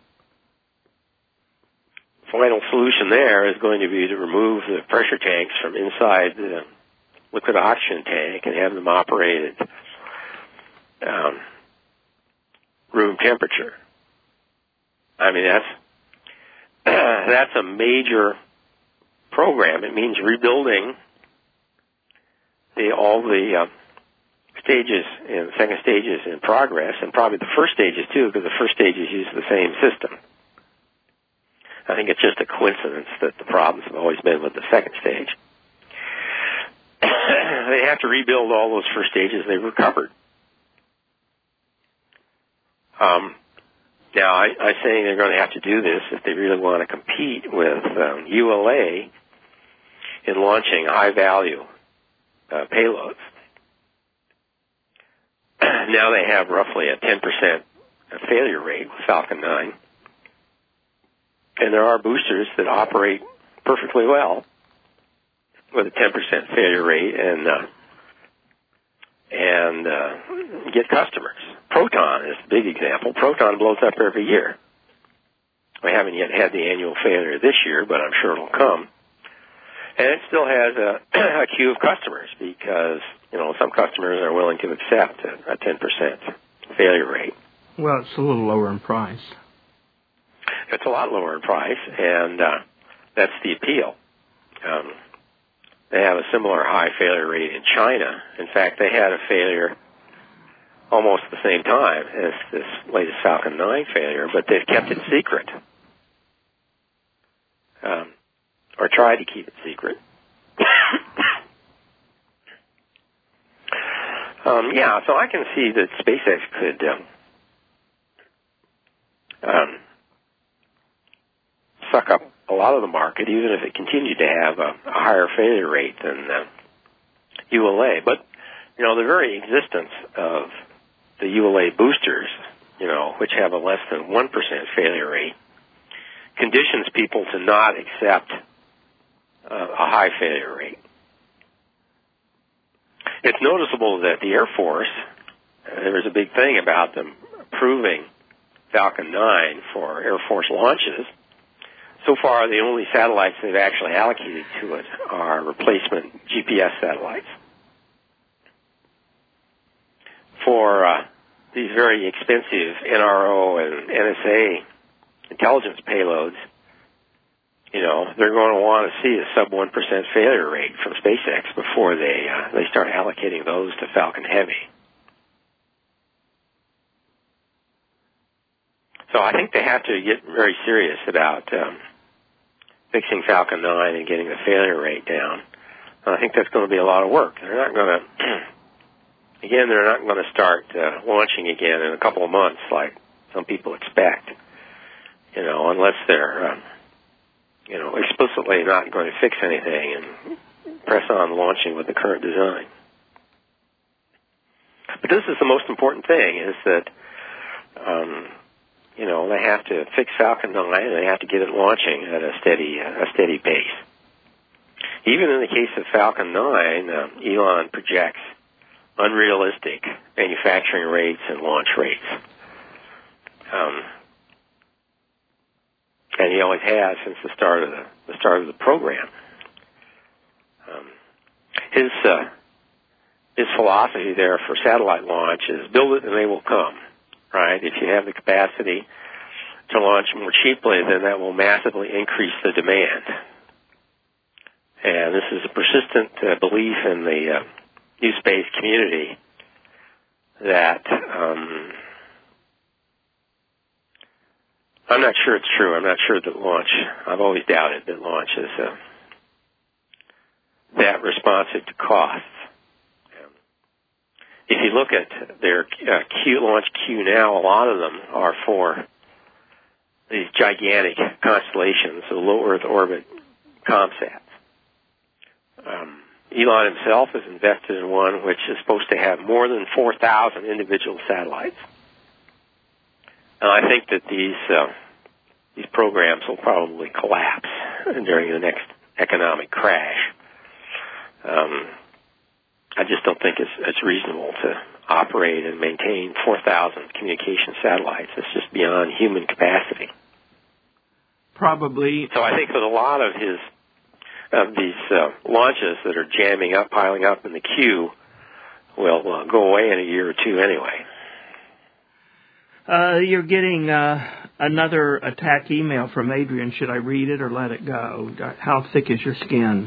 final solution there is going to be to remove the pressure tanks from inside the liquid oxygen tank and have them operated um, room temperature. I mean, that's that's a major program. It means rebuilding the all the uh, stages and second stages in progress, and probably the first stages too, because the first stages use the same system. I think it's just a coincidence that the problems have always been with the second stage. They have to rebuild all those first stages they recovered. Um, now, I, I'm saying they're going to have to do this if they really want to compete with um, U L A in launching high-value uh, payloads. Now they have roughly a ten percent failure rate with Falcon nine. And there are boosters that operate perfectly well with a ten percent failure rate and uh, and uh, get customers. Proton is a big example. Proton blows up every year. We haven't yet had the annual failure this year, but I'm sure it'll come. And it still has a, a queue of customers because, you know, some customers are willing to accept a, a ten percent failure rate. Well, it's a little lower in price. It's a lot lower in price, and uh, that's the appeal. Um, they have a similar high failure rate in China. In fact, they had a failure almost the same time as this latest Falcon nine failure, but they've kept it secret, um, or tried to keep it secret. um, yeah, so I can see that SpaceX could um, um, suck up a lot of the market, even if it continued to have a, a higher failure rate than uh, U L A. But, you know, the very existence of the U L A boosters, you know, which which have a less than one percent failure rate, conditions people to not accept uh, a high failure rate. It's noticeable that the Air Force, uh, there was a big thing about them approving Falcon nine for Air Force launches. So far, the only satellites they've actually allocated to it are replacement G P S satellites. For uh, these very expensive N R O and N S A intelligence payloads, you know, they're going to want to see a sub one percent failure rate from SpaceX before they uh, they start allocating those to Falcon Heavy. So I think they have to get very serious about um, fixing Falcon nine and getting the failure rate down. I think that's going to be a lot of work. They're not going to, again, they're not going to start uh, launching again in a couple of months like some people expect, you know, unless they're, um, you know, explicitly not going to fix anything and press on launching with the current design. But this is the most important thing, is that, um, you know, they have to fix Falcon nine and they have to get it launching at a steady, uh, a steady pace. Even in the case of Falcon nine, uh, Elon projects unrealistic manufacturing rates and launch rates. Um, and he always has since the start of the, the start of the program. Um, his uh, his philosophy there for satellite launch is build it and they will come. Right? If you have the capacity to launch more cheaply, then that will massively increase the demand. And this is a persistent uh, belief in the uh, new space community that um, I'm not sure it's true. I'm not sure that launch, I've always doubted that launch is uh, that responsive to costs. If you look at their uh, Q launch queue now, a lot of them are for these gigantic constellations, so low Earth orbit ComSats. Um, Elon himself has invested in one which is supposed to have more than four thousand individual satellites. And I think that these uh, these programs will probably collapse during the next economic crash. Um, I just don't think it's, it's reasonable to operate and maintain four thousand communication satellites. It's just beyond human capacity. Probably. So I think that a lot of his of these uh, launches that are jamming up, piling up in the queue, will uh, go away in a year or two anyway. Uh, you're getting uh, another attack email from Adrian. Should I read it or let it go? How thick is your skin?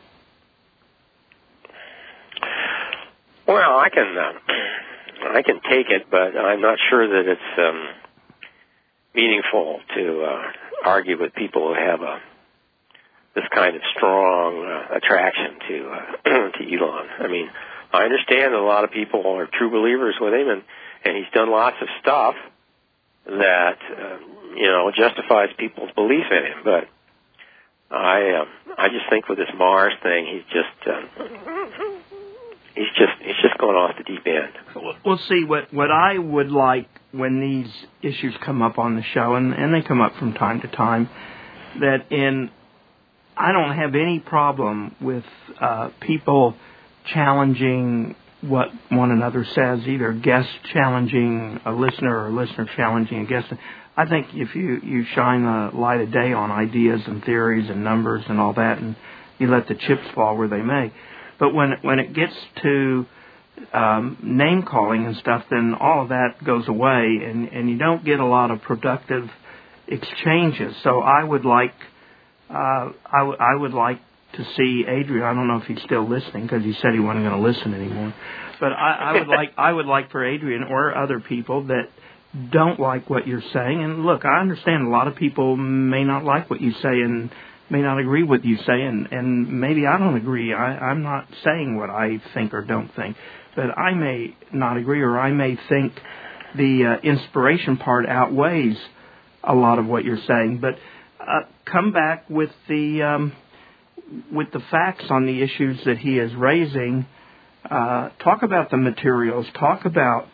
Well, I can uh, I can take it, but I'm not sure that it's um, meaningful to uh, argue with people who have a this kind of strong uh, attraction to uh, to Elon. I mean, I understand that a lot of people are true believers with him, and, and he's done lots of stuff that uh, you know justifies people's belief in him. But I uh, I just think with this Mars thing, he's just. Uh, He's just he's just going off the deep end. We'll see. What what I would like when these issues come up on the show, and, and they come up from time to time, that in I don't have any problem with uh, people challenging what one another says, either guest challenging a listener or a listener challenging a guest. I think if you, you shine the light of day on ideas and theories and numbers and all that, and you let the chips fall where they may. But when when it gets to um, name calling and stuff, then all of that goes away, and, and you don't get a lot of productive exchanges. So I would like uh, I, w- I would like to see Adrian. I don't know if he's still listening because he said he wasn't going to listen anymore. But I, I would like I would like for Adrian or other people that don't like what you're saying. And look, I understand a lot of people may not like what you say and may not agree with you say, and, and maybe I don't agree. I, I'm not saying what I think or don't think, but I may not agree, or I may think the uh, inspiration part outweighs a lot of what you're saying. But uh, come back with the um, with the facts on the issues that he is raising. Uh, talk about the materials. Talk about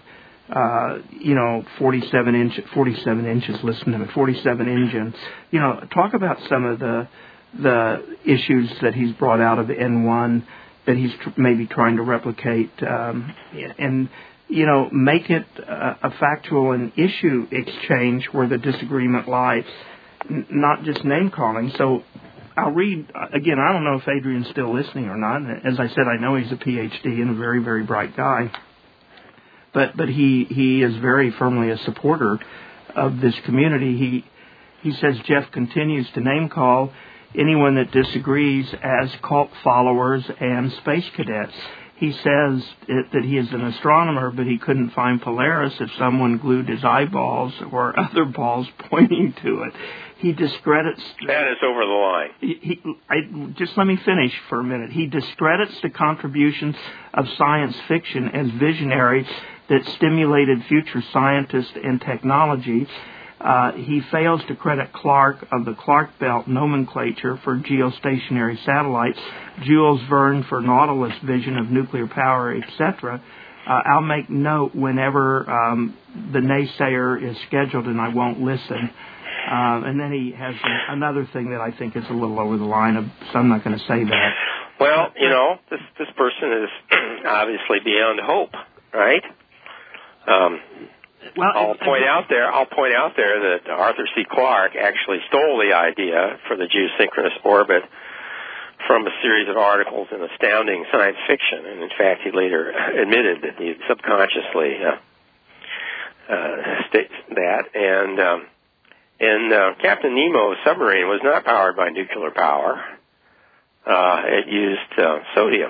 uh, you know, forty-seven inch, forty-seven inches. Listen to me, forty-seven engines. You know, talk about some of the the issues that he's brought out of N one that he's tr- maybe trying to replicate, um, and you know, make it a, a factual and issue exchange where the disagreement lies, n- not just name calling. So I'll read again. I don't know if Adrian's still listening or not. As I said, I know he's a P H D and a very, very bright guy. But but he, he is very firmly a supporter of this community. He he says Jeff continues to name call anyone that disagrees as cult followers and space cadets. He says it, that he is an astronomer, but he couldn't find Polaris if someone glued his eyeballs or other balls pointing to it. He discredits... That is over the line. He, he, I, just let me finish for a minute. He discredits the contributions of science fiction as visionaries that stimulated future scientists and technology. Uh, he fails to credit Clark of the Clark Belt nomenclature for geostationary satellites, Jules Verne for Nautilus vision of nuclear power, et cetera. Uh, I'll make note whenever um, the naysayer is scheduled and I won't listen. Uh, and then he has an, another thing that I think is a little over the line, of, so I'm not going to say that. Well, you know, this this person is obviously beyond hope, right? Um, well, I'll it, point it, out there. I'll point out there that Arthur C. Clarke actually stole the idea for the geosynchronous orbit from a series of articles in Astounding Science Fiction, and in fact, he later admitted that he subconsciously uh, uh, states that. And um, and uh, Captain Nemo's submarine was not powered by nuclear power. Uh, it used uh, sodium.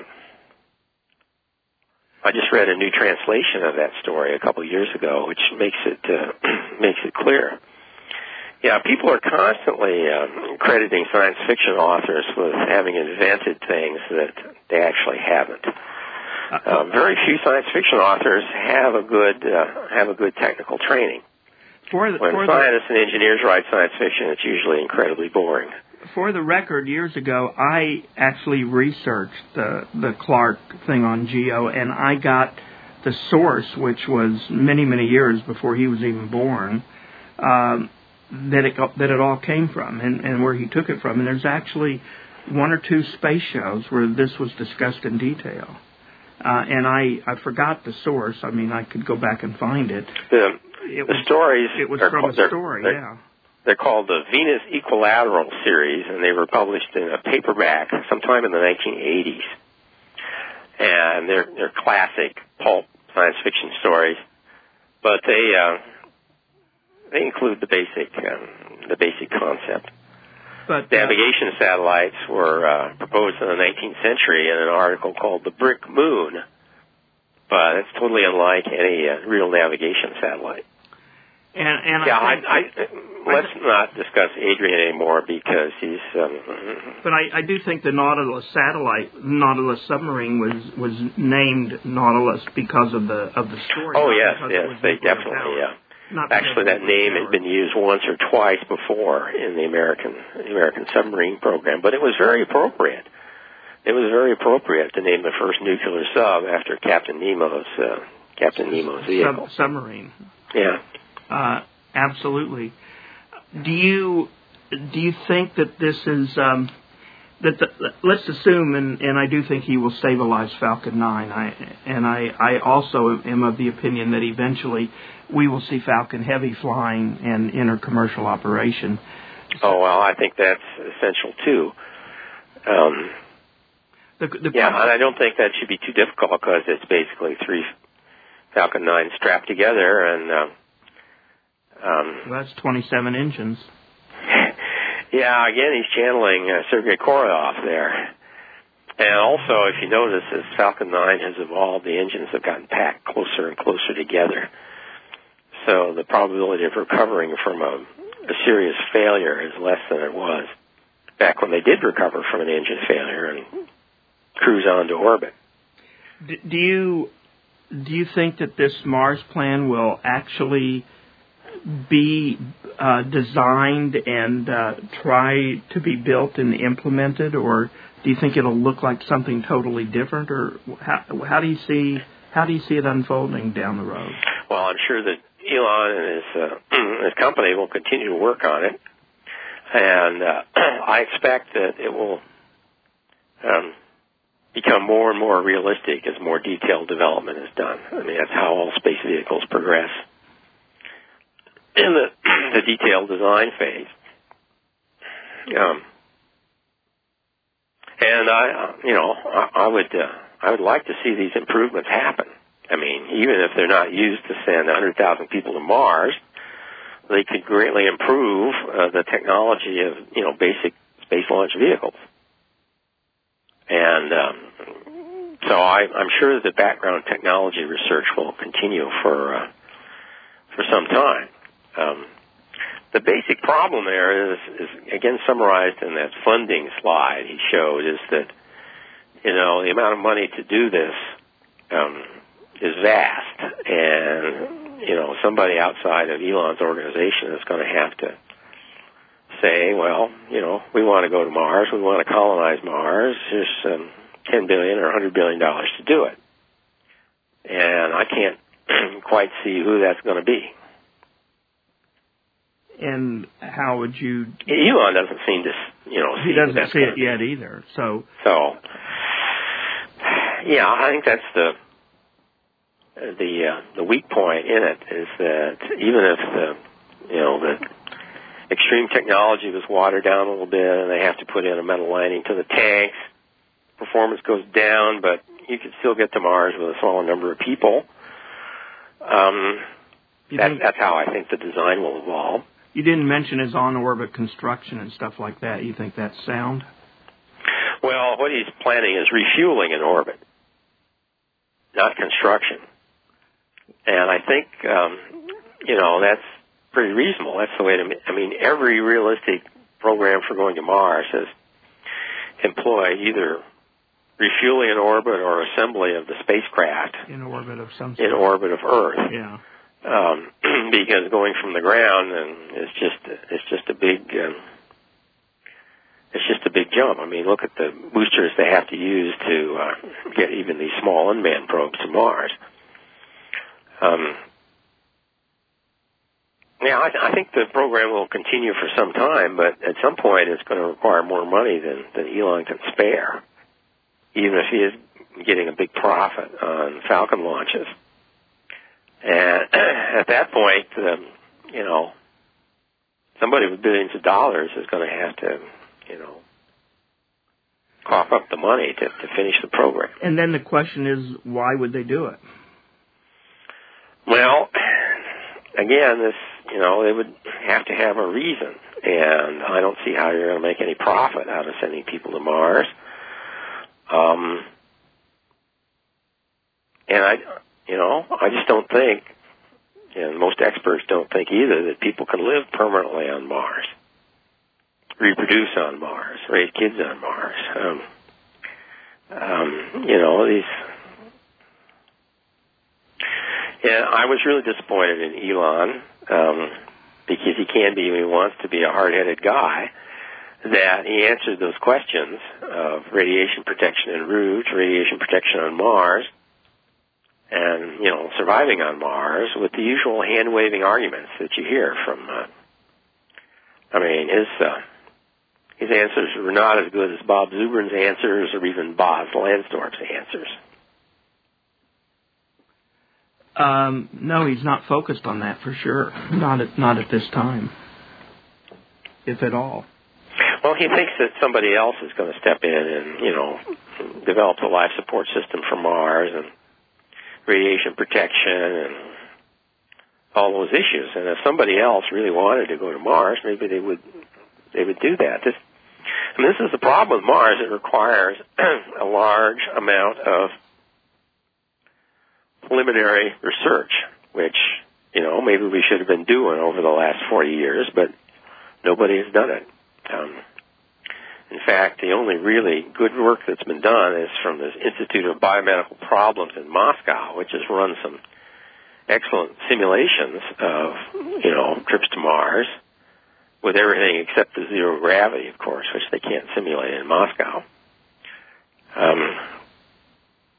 I just read a new translation of that story a couple of years ago, which makes it uh, makes it clear. Yeah, people are constantly um, crediting science fiction authors with having invented things that they actually haven't. Um, very few science fiction authors have a good uh, have a good technical training. For the, when for scientists the, and engineers write science fiction, it's usually incredibly boring. For the record, years ago, I actually researched the the Clark thing on Geo, and I got the source, which was many, many years before he was even born, um, that it that it all came from, and, and where he took it from. And there's actually one or two space shows where this was discussed in detail. Uh, and I, I forgot the source. I mean, I could go back and find it. The, it the was, stories It was are from called, a story, they're, yeah. They're called the Venus Equilateral series, and they were published in a paperback sometime in the nineteen eighties. And they're they're classic pulp science fiction stories, but they uh, they include the basic um, the basic concept. But navigation uh, satellites were uh, proposed in the nineteenth century in an article called "The Brick Moon," but it's totally unlike any uh, real navigation satellite. And, and yeah, I, think, I, I, let's I, not discuss Adrian anymore because he's. Um, but I, I do think the Nautilus satellite, Nautilus submarine, was was named Nautilus because of the of the story. Oh yes, yes, they definitely. Yeah. Not Actually, that name had been used once or twice before in the American the American submarine program, but it was very appropriate. It was very appropriate to name the first nuclear sub after Captain Nemo's uh, Captain Nemo's vehicle. Sub- submarine. Yeah. Uh, absolutely. Do you do you think that this is um, that the, let's assume, and, and I do think he will stabilize Falcon nine. I and I, I also am of the opinion that eventually we will see Falcon Heavy flying and enter commercial operation. Oh well, I think that's essential too. Um, the, the yeah, and I don't think that should be too difficult because it's basically three Falcon nines strapped together and. Uh, Um, well, that's twenty-seven engines. Yeah, again, he's channeling uh, Sergei Korolev there. And also, if you notice, as Falcon nine has evolved, the engines have gotten packed closer and closer together. So the probability of recovering from a, a serious failure is less than it was back when they did recover from an engine failure and cruise on to orbit. Do you, do you think that this Mars plan will actually be uh, designed and uh, try to be built and implemented, or do you think it'll look like something totally different, or how, how do you see How do you see it unfolding down the road? Well, I'm sure that Elon and his, uh, his company will continue to work on it, and uh, I expect that it will um, become more and more realistic as more detailed development is done. I mean, that's how all space vehicles progress in the, the detailed design phase. Um, and I, you know, I, I would, uh, I would like to see these improvements happen. I mean, even if they're not used to send one hundred thousand people to Mars, they could greatly improve uh, the technology of, you know, basic space launch vehicles. And um, so I, I'm sure that background technology research will continue for uh, for some time. Um, the basic problem there is, is, again, summarized in that funding slide he showed, is that, you know, the amount of money to do this um, is vast. And, you know, somebody outside of Elon's organization is going to have to say, well, you know, we want to go to Mars, we want to colonize Mars, here's um, ten billion dollars or one hundred billion dollars to do it. And I can't quite see who that's going to be. And how would you... Elon doesn't seem to, you know, see He doesn't that's see it be. yet either, so... So, yeah, I think that's the the uh, the weak point in it, is that even if the, you know, the extreme technology was watered down a little bit and they have to put in a metal lining to the tanks, performance goes down, but you can still get to Mars with a smaller number of people. Um, that, think, that's how I think the design will evolve. You didn't mention his on-orbit construction and stuff like that. You think that's sound? Well, what he's planning is refueling in orbit, not construction. And I think, um, you know, that's pretty reasonable. That's the way to, I mean, every realistic program for going to Mars has employed either refueling in orbit or assembly of the spacecraft in orbit of some sort. In orbit of Earth. Yeah. Um, because going from the ground and is just it's just a big um, it's just a big jump. I mean, look at the boosters they have to use to uh, get even these small unmanned probes to Mars. Um, yeah, I, th- I think the program will continue for some time, but at some point it's going to require more money than, than Elon can spare, even if he is getting a big profit on Falcon launches. And at that point, um, you know, somebody with billions of dollars is going to have to, you know, cough up the money to, to finish the program. And then the question is, why would they do it? Well, again, this, you know, they would have to have a reason, and I don't see how you're going to make any profit out of sending people to Mars. Um, and I, you know, I just don't think, and most experts don't think either, that people can live permanently on Mars, reproduce on Mars, raise kids on Mars. Um, um, you know, these. Yeah, I was really disappointed in Elon um, because he can be, when he wants to be, a hard-headed guy, that he answered those questions of radiation protection en route, radiation protection on Mars, and, you know, surviving on Mars with the usual hand-waving arguments that you hear from, uh, I mean, his, uh, his answers were not as good as Bob Zubrin's answers or even Boz Lansdorf's answers. Um, no, he's not focused on that for sure. Not at, not at this time, if at all. Well, he thinks that somebody else is going to step in and, you know, develop the life support system for Mars and radiation protection and all those issues. And if somebody else really wanted to go to Mars, maybe they would they would do that. This, I mean, this is the problem with Mars. It requires a large amount of preliminary research, which, you know, maybe we should have been doing over the last forty years, but nobody has done it. Um, in fact, the only really good work that's been done is from this Institute of Biomedical Problems in Moscow, which has run some excellent simulations of, you know, trips to Mars with everything except the zero gravity, of course, which they can't simulate in Moscow. Um,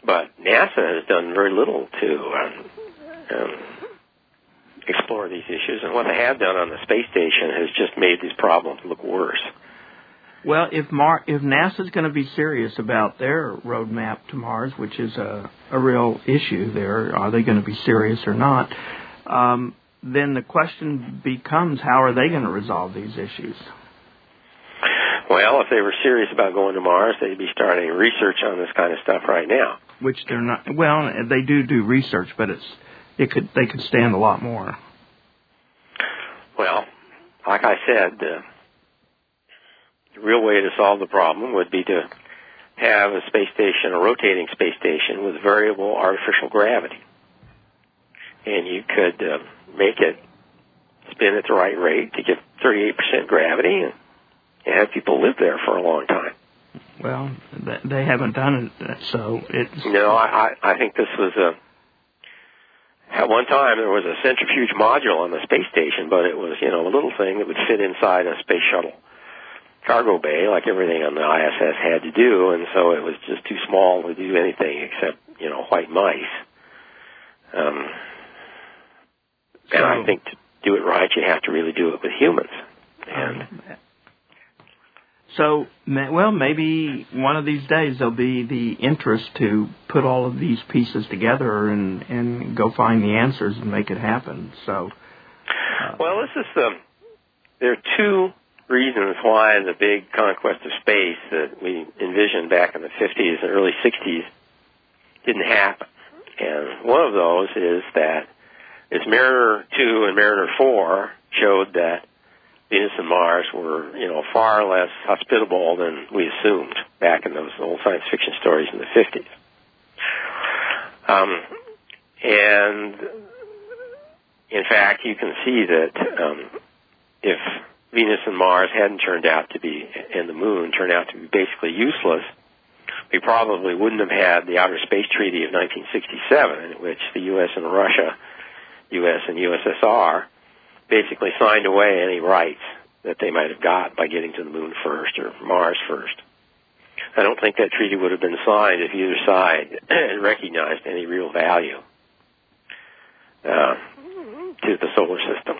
but NASA has done very little to um, um, explore these issues, and what they have done on the space station has just made these problems look worse. Well, if Mar- if NASA's going to be serious about their roadmap to Mars, which is a, a real issue there, are they going to be serious or not? Um, then the question becomes, how are they going to resolve these issues? Well, if they were serious about going to Mars, they'd be starting research on this kind of stuff right now. Which they're not. Well, they do do research, but it's it could they could stand a lot more. Well, like I said, uh, the real way to solve the problem would be to have a space station, a rotating space station with variable artificial gravity. And you could uh, make it spin at the right rate to get thirty-eight percent gravity and, and have people live there for a long time. Well, they haven't done it, so it's... No, I, I think this was a... At one time, there was a centrifuge module on the space station, but it was, you know, a little thing that would fit inside a space shuttle cargo bay, like everything on the I S S had to do, and so it was just too small to do anything except, you know, white mice. Um, so, and I think to do it right, you have to really do it with humans. And... Um, So, well, maybe one of these days there'll be the interest to put all of these pieces together and, and go find the answers and make it happen. So, uh, well, this is the. There are two reasons why the big conquest of space that we envisioned back in the fifties and early sixties didn't happen. And one of those is that as Mariner two and Mariner four showed that Venus and Mars were, you know, far less hospitable than we assumed back in those old science fiction stories in the fifties. Um, and, in fact, you can see that um, if Venus and Mars hadn't turned out to be, and the Moon turned out to be basically useless, we probably wouldn't have had the Outer Space Treaty of nineteen sixty-seven, in which the U S and Russia, U S and U S S R, basically signed away any rights that they might have got by getting to the Moon first or Mars first. I don't think that treaty would have been signed if either side recognized any real value uh, to the solar system.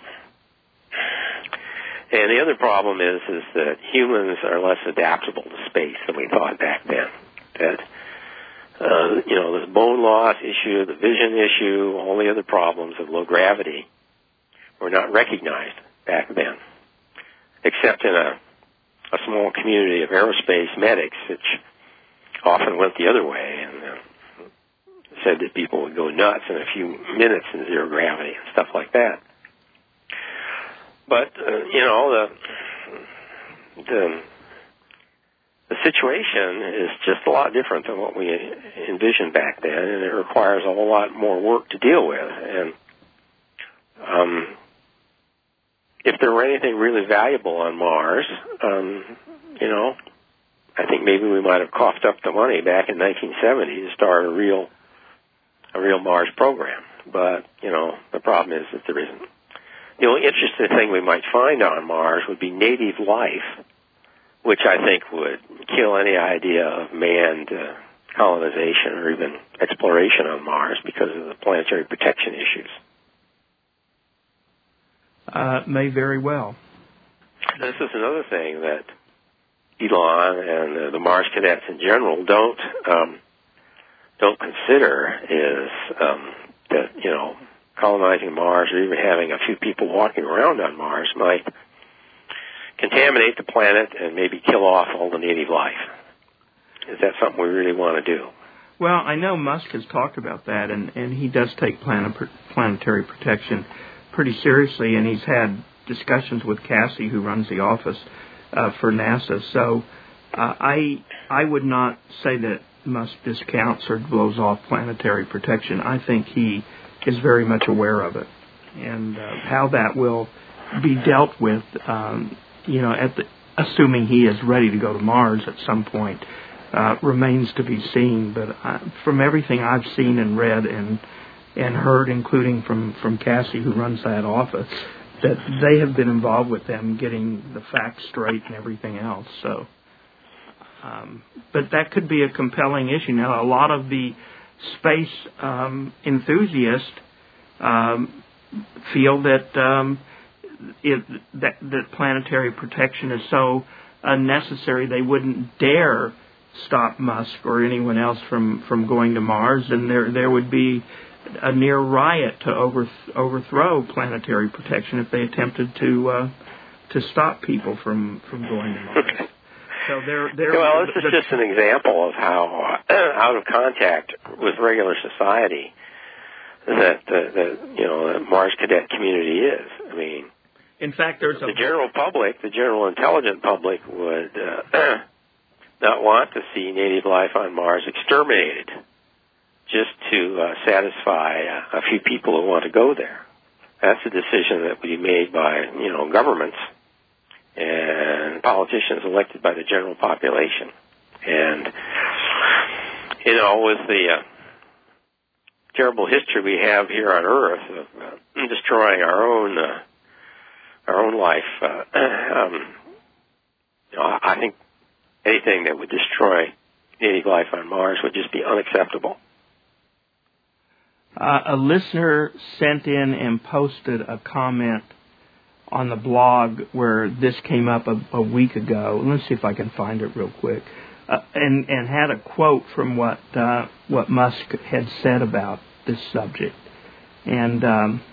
And the other problem is, is that humans are less adaptable to space than we thought back then. That, uh, you know, this bone loss issue, the vision issue, all the other problems of low gravity were not recognized back then, except in a, a small community of aerospace medics, which often went the other way and uh, said that people would go nuts in a few minutes in zero gravity and stuff like that. But, uh, you know, the, the the situation is just a lot different than what we envisioned back then, and it requires a whole lot more work to deal with. And um, if there were anything really valuable on Mars, um, you know, I think maybe we might have coughed up the money back in nineteen seventy to start a real a real Mars program. But, you know, the problem is that there isn't. The only interesting thing we might find on Mars would be native life, which I think would kill any idea of manned uh, colonization or even exploration on Mars because of the planetary protection issues. Uh, may very well. This is another thing that Elon and uh, the Mars cadets in general don't um, don't consider is um, that, you know, colonizing Mars or even having a few people walking around on Mars might contaminate the planet and maybe kill off all the native life. Is that something we really want to do? Well, I know Musk has talked about that, and, and he does take planet, planetary protection pretty seriously, and he's had discussions with Cassie, who runs the office uh, for NASA. So uh, I I would not say that Musk discounts or blows off planetary protection. I think he is very much aware of it, and uh, how that will be dealt with, um, you know, at the, assuming he is ready to go to Mars at some point, uh, remains to be seen. But I, from everything I've seen and read and and heard, including from, from Cassie, who runs that office, that they have been involved with them getting the facts straight and everything else. So, um, but that could be a compelling issue. Now, a lot of the space um, enthusiasts um, feel that, um, it, that that planetary protection is so unnecessary they wouldn't dare stop Musk or anyone else from, from going to Mars, and there there would be a near riot to over, overthrow planetary protection if they attempted to uh, to stop people from, from going to Mars. So they're, they're, well, this the, is just an example of how uh, out of contact with regular society that the, the you know the Mars cadet community is. I mean, in fact, there's the a general public, the general intelligent public, would uh, not want to see native life on Mars exterminated just to uh, satisfy uh, a few people who want to go there. That's a decision that would be made by you know governments and politicians elected by the general population. And, you know, with the uh, terrible history we have here on Earth of uh, destroying our own uh, our own life, uh, um, you know, I think anything that would destroy native life on Mars would just be unacceptable. Uh, a listener sent in and posted a comment on the blog where this came up a, a week ago. Let's see if I can find it real quick. Uh, and, and had a quote from what uh, what Musk had said about this subject. And um,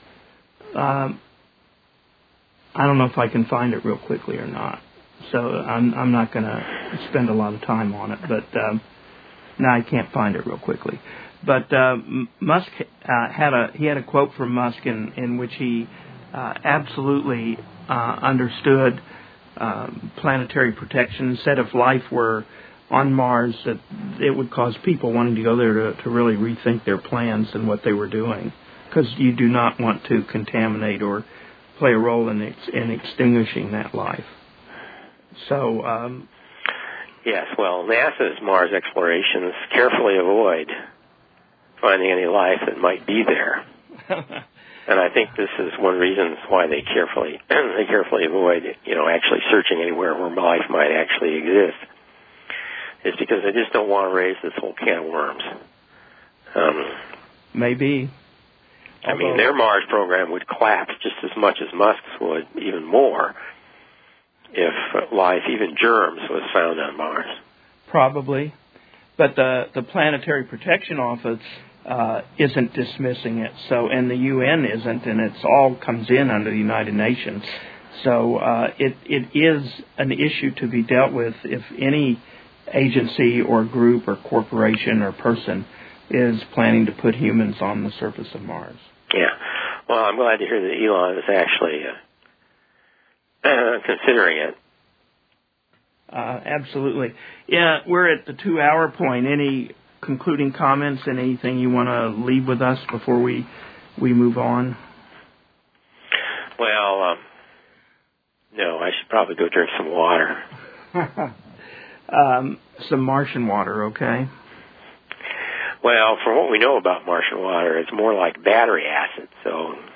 um, I don't know if I can find it real quickly or not. So I'm, I'm not going to spend a lot of time on it. But um, no, I can't find it real quickly. But uh, Musk uh, had a he had a quote from Musk in, in which he Uh, absolutely uh, understood uh, planetary protection. Said if life were on Mars, that it would cause people wanting to go there to, to really rethink their plans and what they were doing, because you do not want to contaminate or play a role in, ex- in extinguishing that life. So, um, yes, well, NASA's Mars explorations carefully avoid finding any life that might be there. And I think this is one reason why they carefully they carefully avoid, you know, actually searching anywhere where life might actually exist. Is because they just don't want to raise this whole can of worms. Um, Maybe. I mean, their Mars program would collapse just as much as Musk's would, even more, if life, even germs, was found on Mars. Probably. But the, the Planetary Protection Office Uh, isn't dismissing it, so and the U N isn't, and it's all comes in under the United Nations. So uh, it it is an issue to be dealt with if any agency or group or corporation or person is planning to put humans on the surface of Mars. Yeah, well, I'm glad to hear that Elon is actually uh, considering it. Uh, absolutely. Yeah, we're at the two-hour point. Any concluding comments, and anything you want to leave with us before we we move on? Well, um, no, I should probably go drink some water. um, some Martian water, okay? Well, from what we know about Martian water, it's more like battery acid, so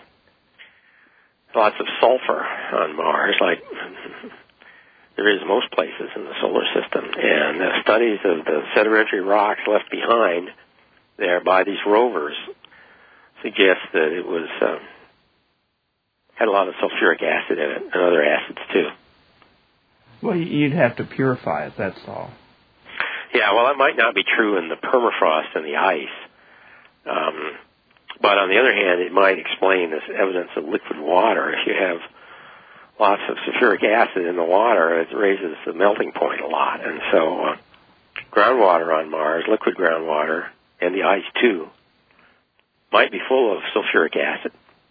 lots of sulfur on Mars, like there is most places in the solar system. And the studies of the sedimentary rocks left behind there by these rovers suggest that it was um, had a lot of sulfuric acid in it, and other acids too. Well, you'd have to purify it, that's all. Yeah, well, that might not be true in the permafrost and the ice. Um, but on the other hand, it might explain this evidence of liquid water. If you have lots of sulfuric acid in the water, it raises the melting point a lot. And so uh, groundwater on Mars, liquid groundwater, and the ice too, might be full of sulfuric acid.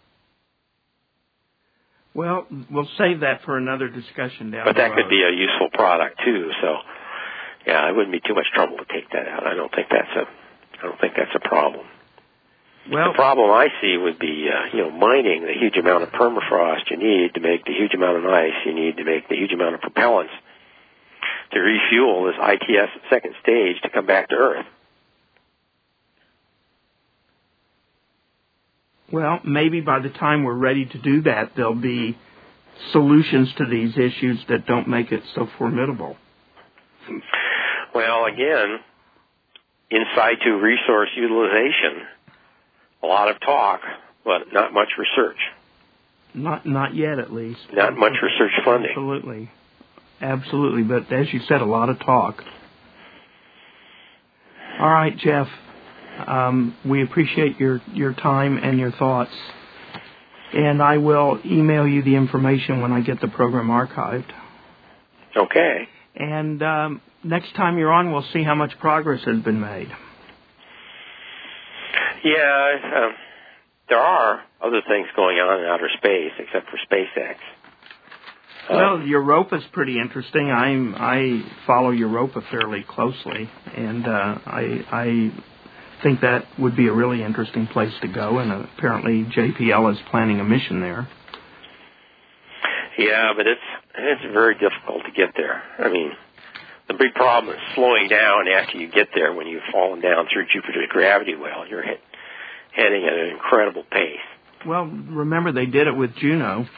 Well, we'll save that for another discussion down the road. But that could be a useful product too, so yeah, it wouldn't be too much trouble to take that out. I don't think that's a, I don't think that's a problem. Well, the problem I see would be, uh, you know, mining the huge amount of permafrost you need to make the huge amount of ice you need to make the huge amount of propellants to refuel this I T S second stage to come back to Earth. Well, maybe by the time we're ready to do that, there'll be solutions to these issues that don't make it so formidable. Well, again, in situ resource utilization, a lot of talk, but not much research. Not not yet, at least. Not much research funding. Absolutely. Absolutely, but as you said, a lot of talk. All right, Jeff, um, we appreciate your, your time and your thoughts, and I will email you the information when I get the program archived. Okay. And um, next time you're on, we'll see how much progress has been made. Yeah, uh, there are other things going on in outer space except for SpaceX. Well, Um, Europa's pretty interesting. I'm I follow Europa fairly closely, and uh, I I think that would be a really interesting place to go. And uh, apparently, J P L is planning a mission there. yeah, but it's it's very difficult to get there. I mean, the big problem is slowing down after you get there. When you've fallen down through Jupiter's gravity well, you're hit, heading at an incredible pace. Well, remember they did it with Juno.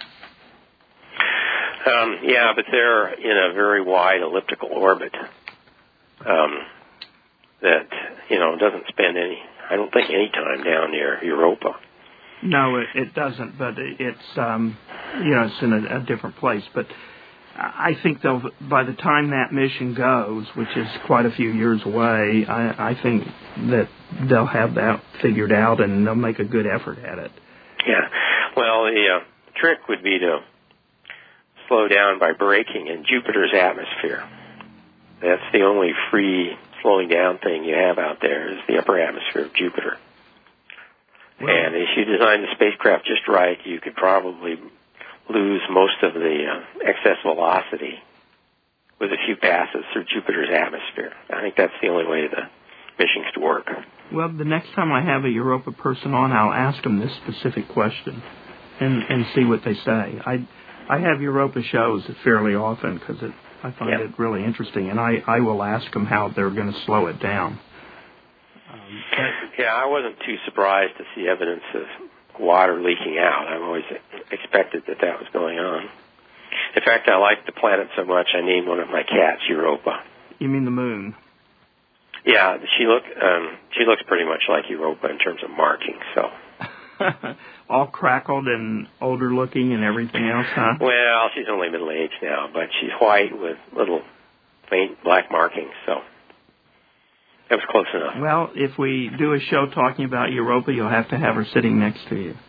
Um, yeah, but they're in a very wide elliptical orbit um, that, you know, doesn't spend any, I don't think, any time down near Europa. No, it, it doesn't, but it's, um, you know, it's in a, a different place. But I think they'll, by the time that mission goes, which is quite a few years away, I, I think that they'll have that figured out and they'll make a good effort at it. Yeah. Well, the uh, trick would be to slow down by braking in Jupiter's atmosphere. That's the only free slowing down thing you have out there is the upper atmosphere of Jupiter. Well, and if you design the spacecraft just right, you could probably lose most of the uh, excess velocity with a few passes through Jupiter's atmosphere. I think that's the only way the mission's to work. Well, the next time I have a Europa person on, I'll ask them this specific question and, and see what they say. I I have Europa shows fairly often because I find yep. it really interesting, and I, I will ask them how they're going to slow it down. Um, yeah, I wasn't too surprised to see evidence of water leaking out. I've always expected that that was going on. In fact, I like the planet so much, I named one of my cats Europa. You mean the moon? Yeah, she look um, she looks pretty much like Europa in terms of marking, so... All crackled and older looking and everything else, huh? Well, she's only middle-aged now, but she's white with little faint black markings, so that was close enough. Well, if we do a show talking about Europa, you'll have to have her sitting next to you.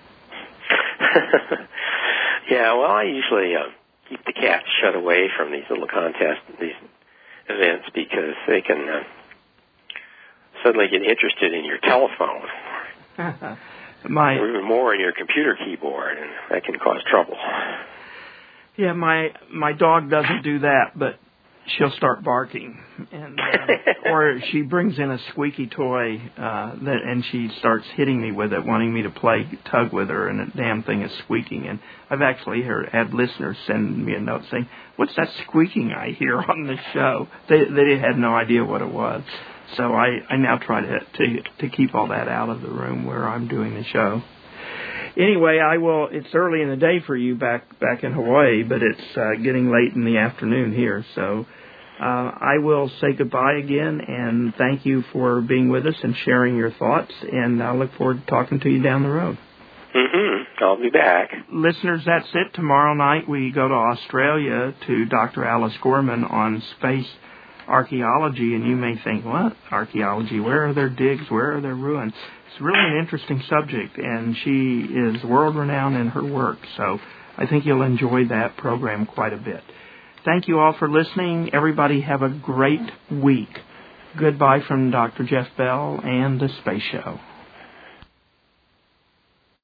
Yeah, well, I usually uh, keep the cats shut away from these little contests, these events, because they can uh, suddenly get interested in your telephone. My, or even more in your computer keyboard, and that can cause trouble. Yeah, my my dog doesn't do that, but she'll start barking, and uh, or she brings in a squeaky toy uh, that, and she starts hitting me with it, wanting me to play tug with her, and the damn thing is squeaking. And I've actually heard had listeners send me a note saying, "What's that squeaking I hear on the show?" They they had no idea what it was. So I, I now try to, to to keep all that out of the room where I'm doing the show. Anyway, I will. It's early in the day for you back back in Hawaii, but it's uh, getting late in the afternoon here. So uh, I will say goodbye again and thank you for being with us and sharing your thoughts. And I look forward to talking to you down the road. Mm-hmm. I'll be back. Listeners, that's it. Tomorrow night we go to Australia to Doctor Alice Gorman on space archaeology, and you may think, what? Archaeology? Where are their digs? Where are their ruins? It's really an interesting subject, and she is world-renowned in her work, so I think you'll enjoy that program quite a bit. Thank you all for listening. Everybody have a great week. Goodbye from Doctor Jeff Bell and the Space Show.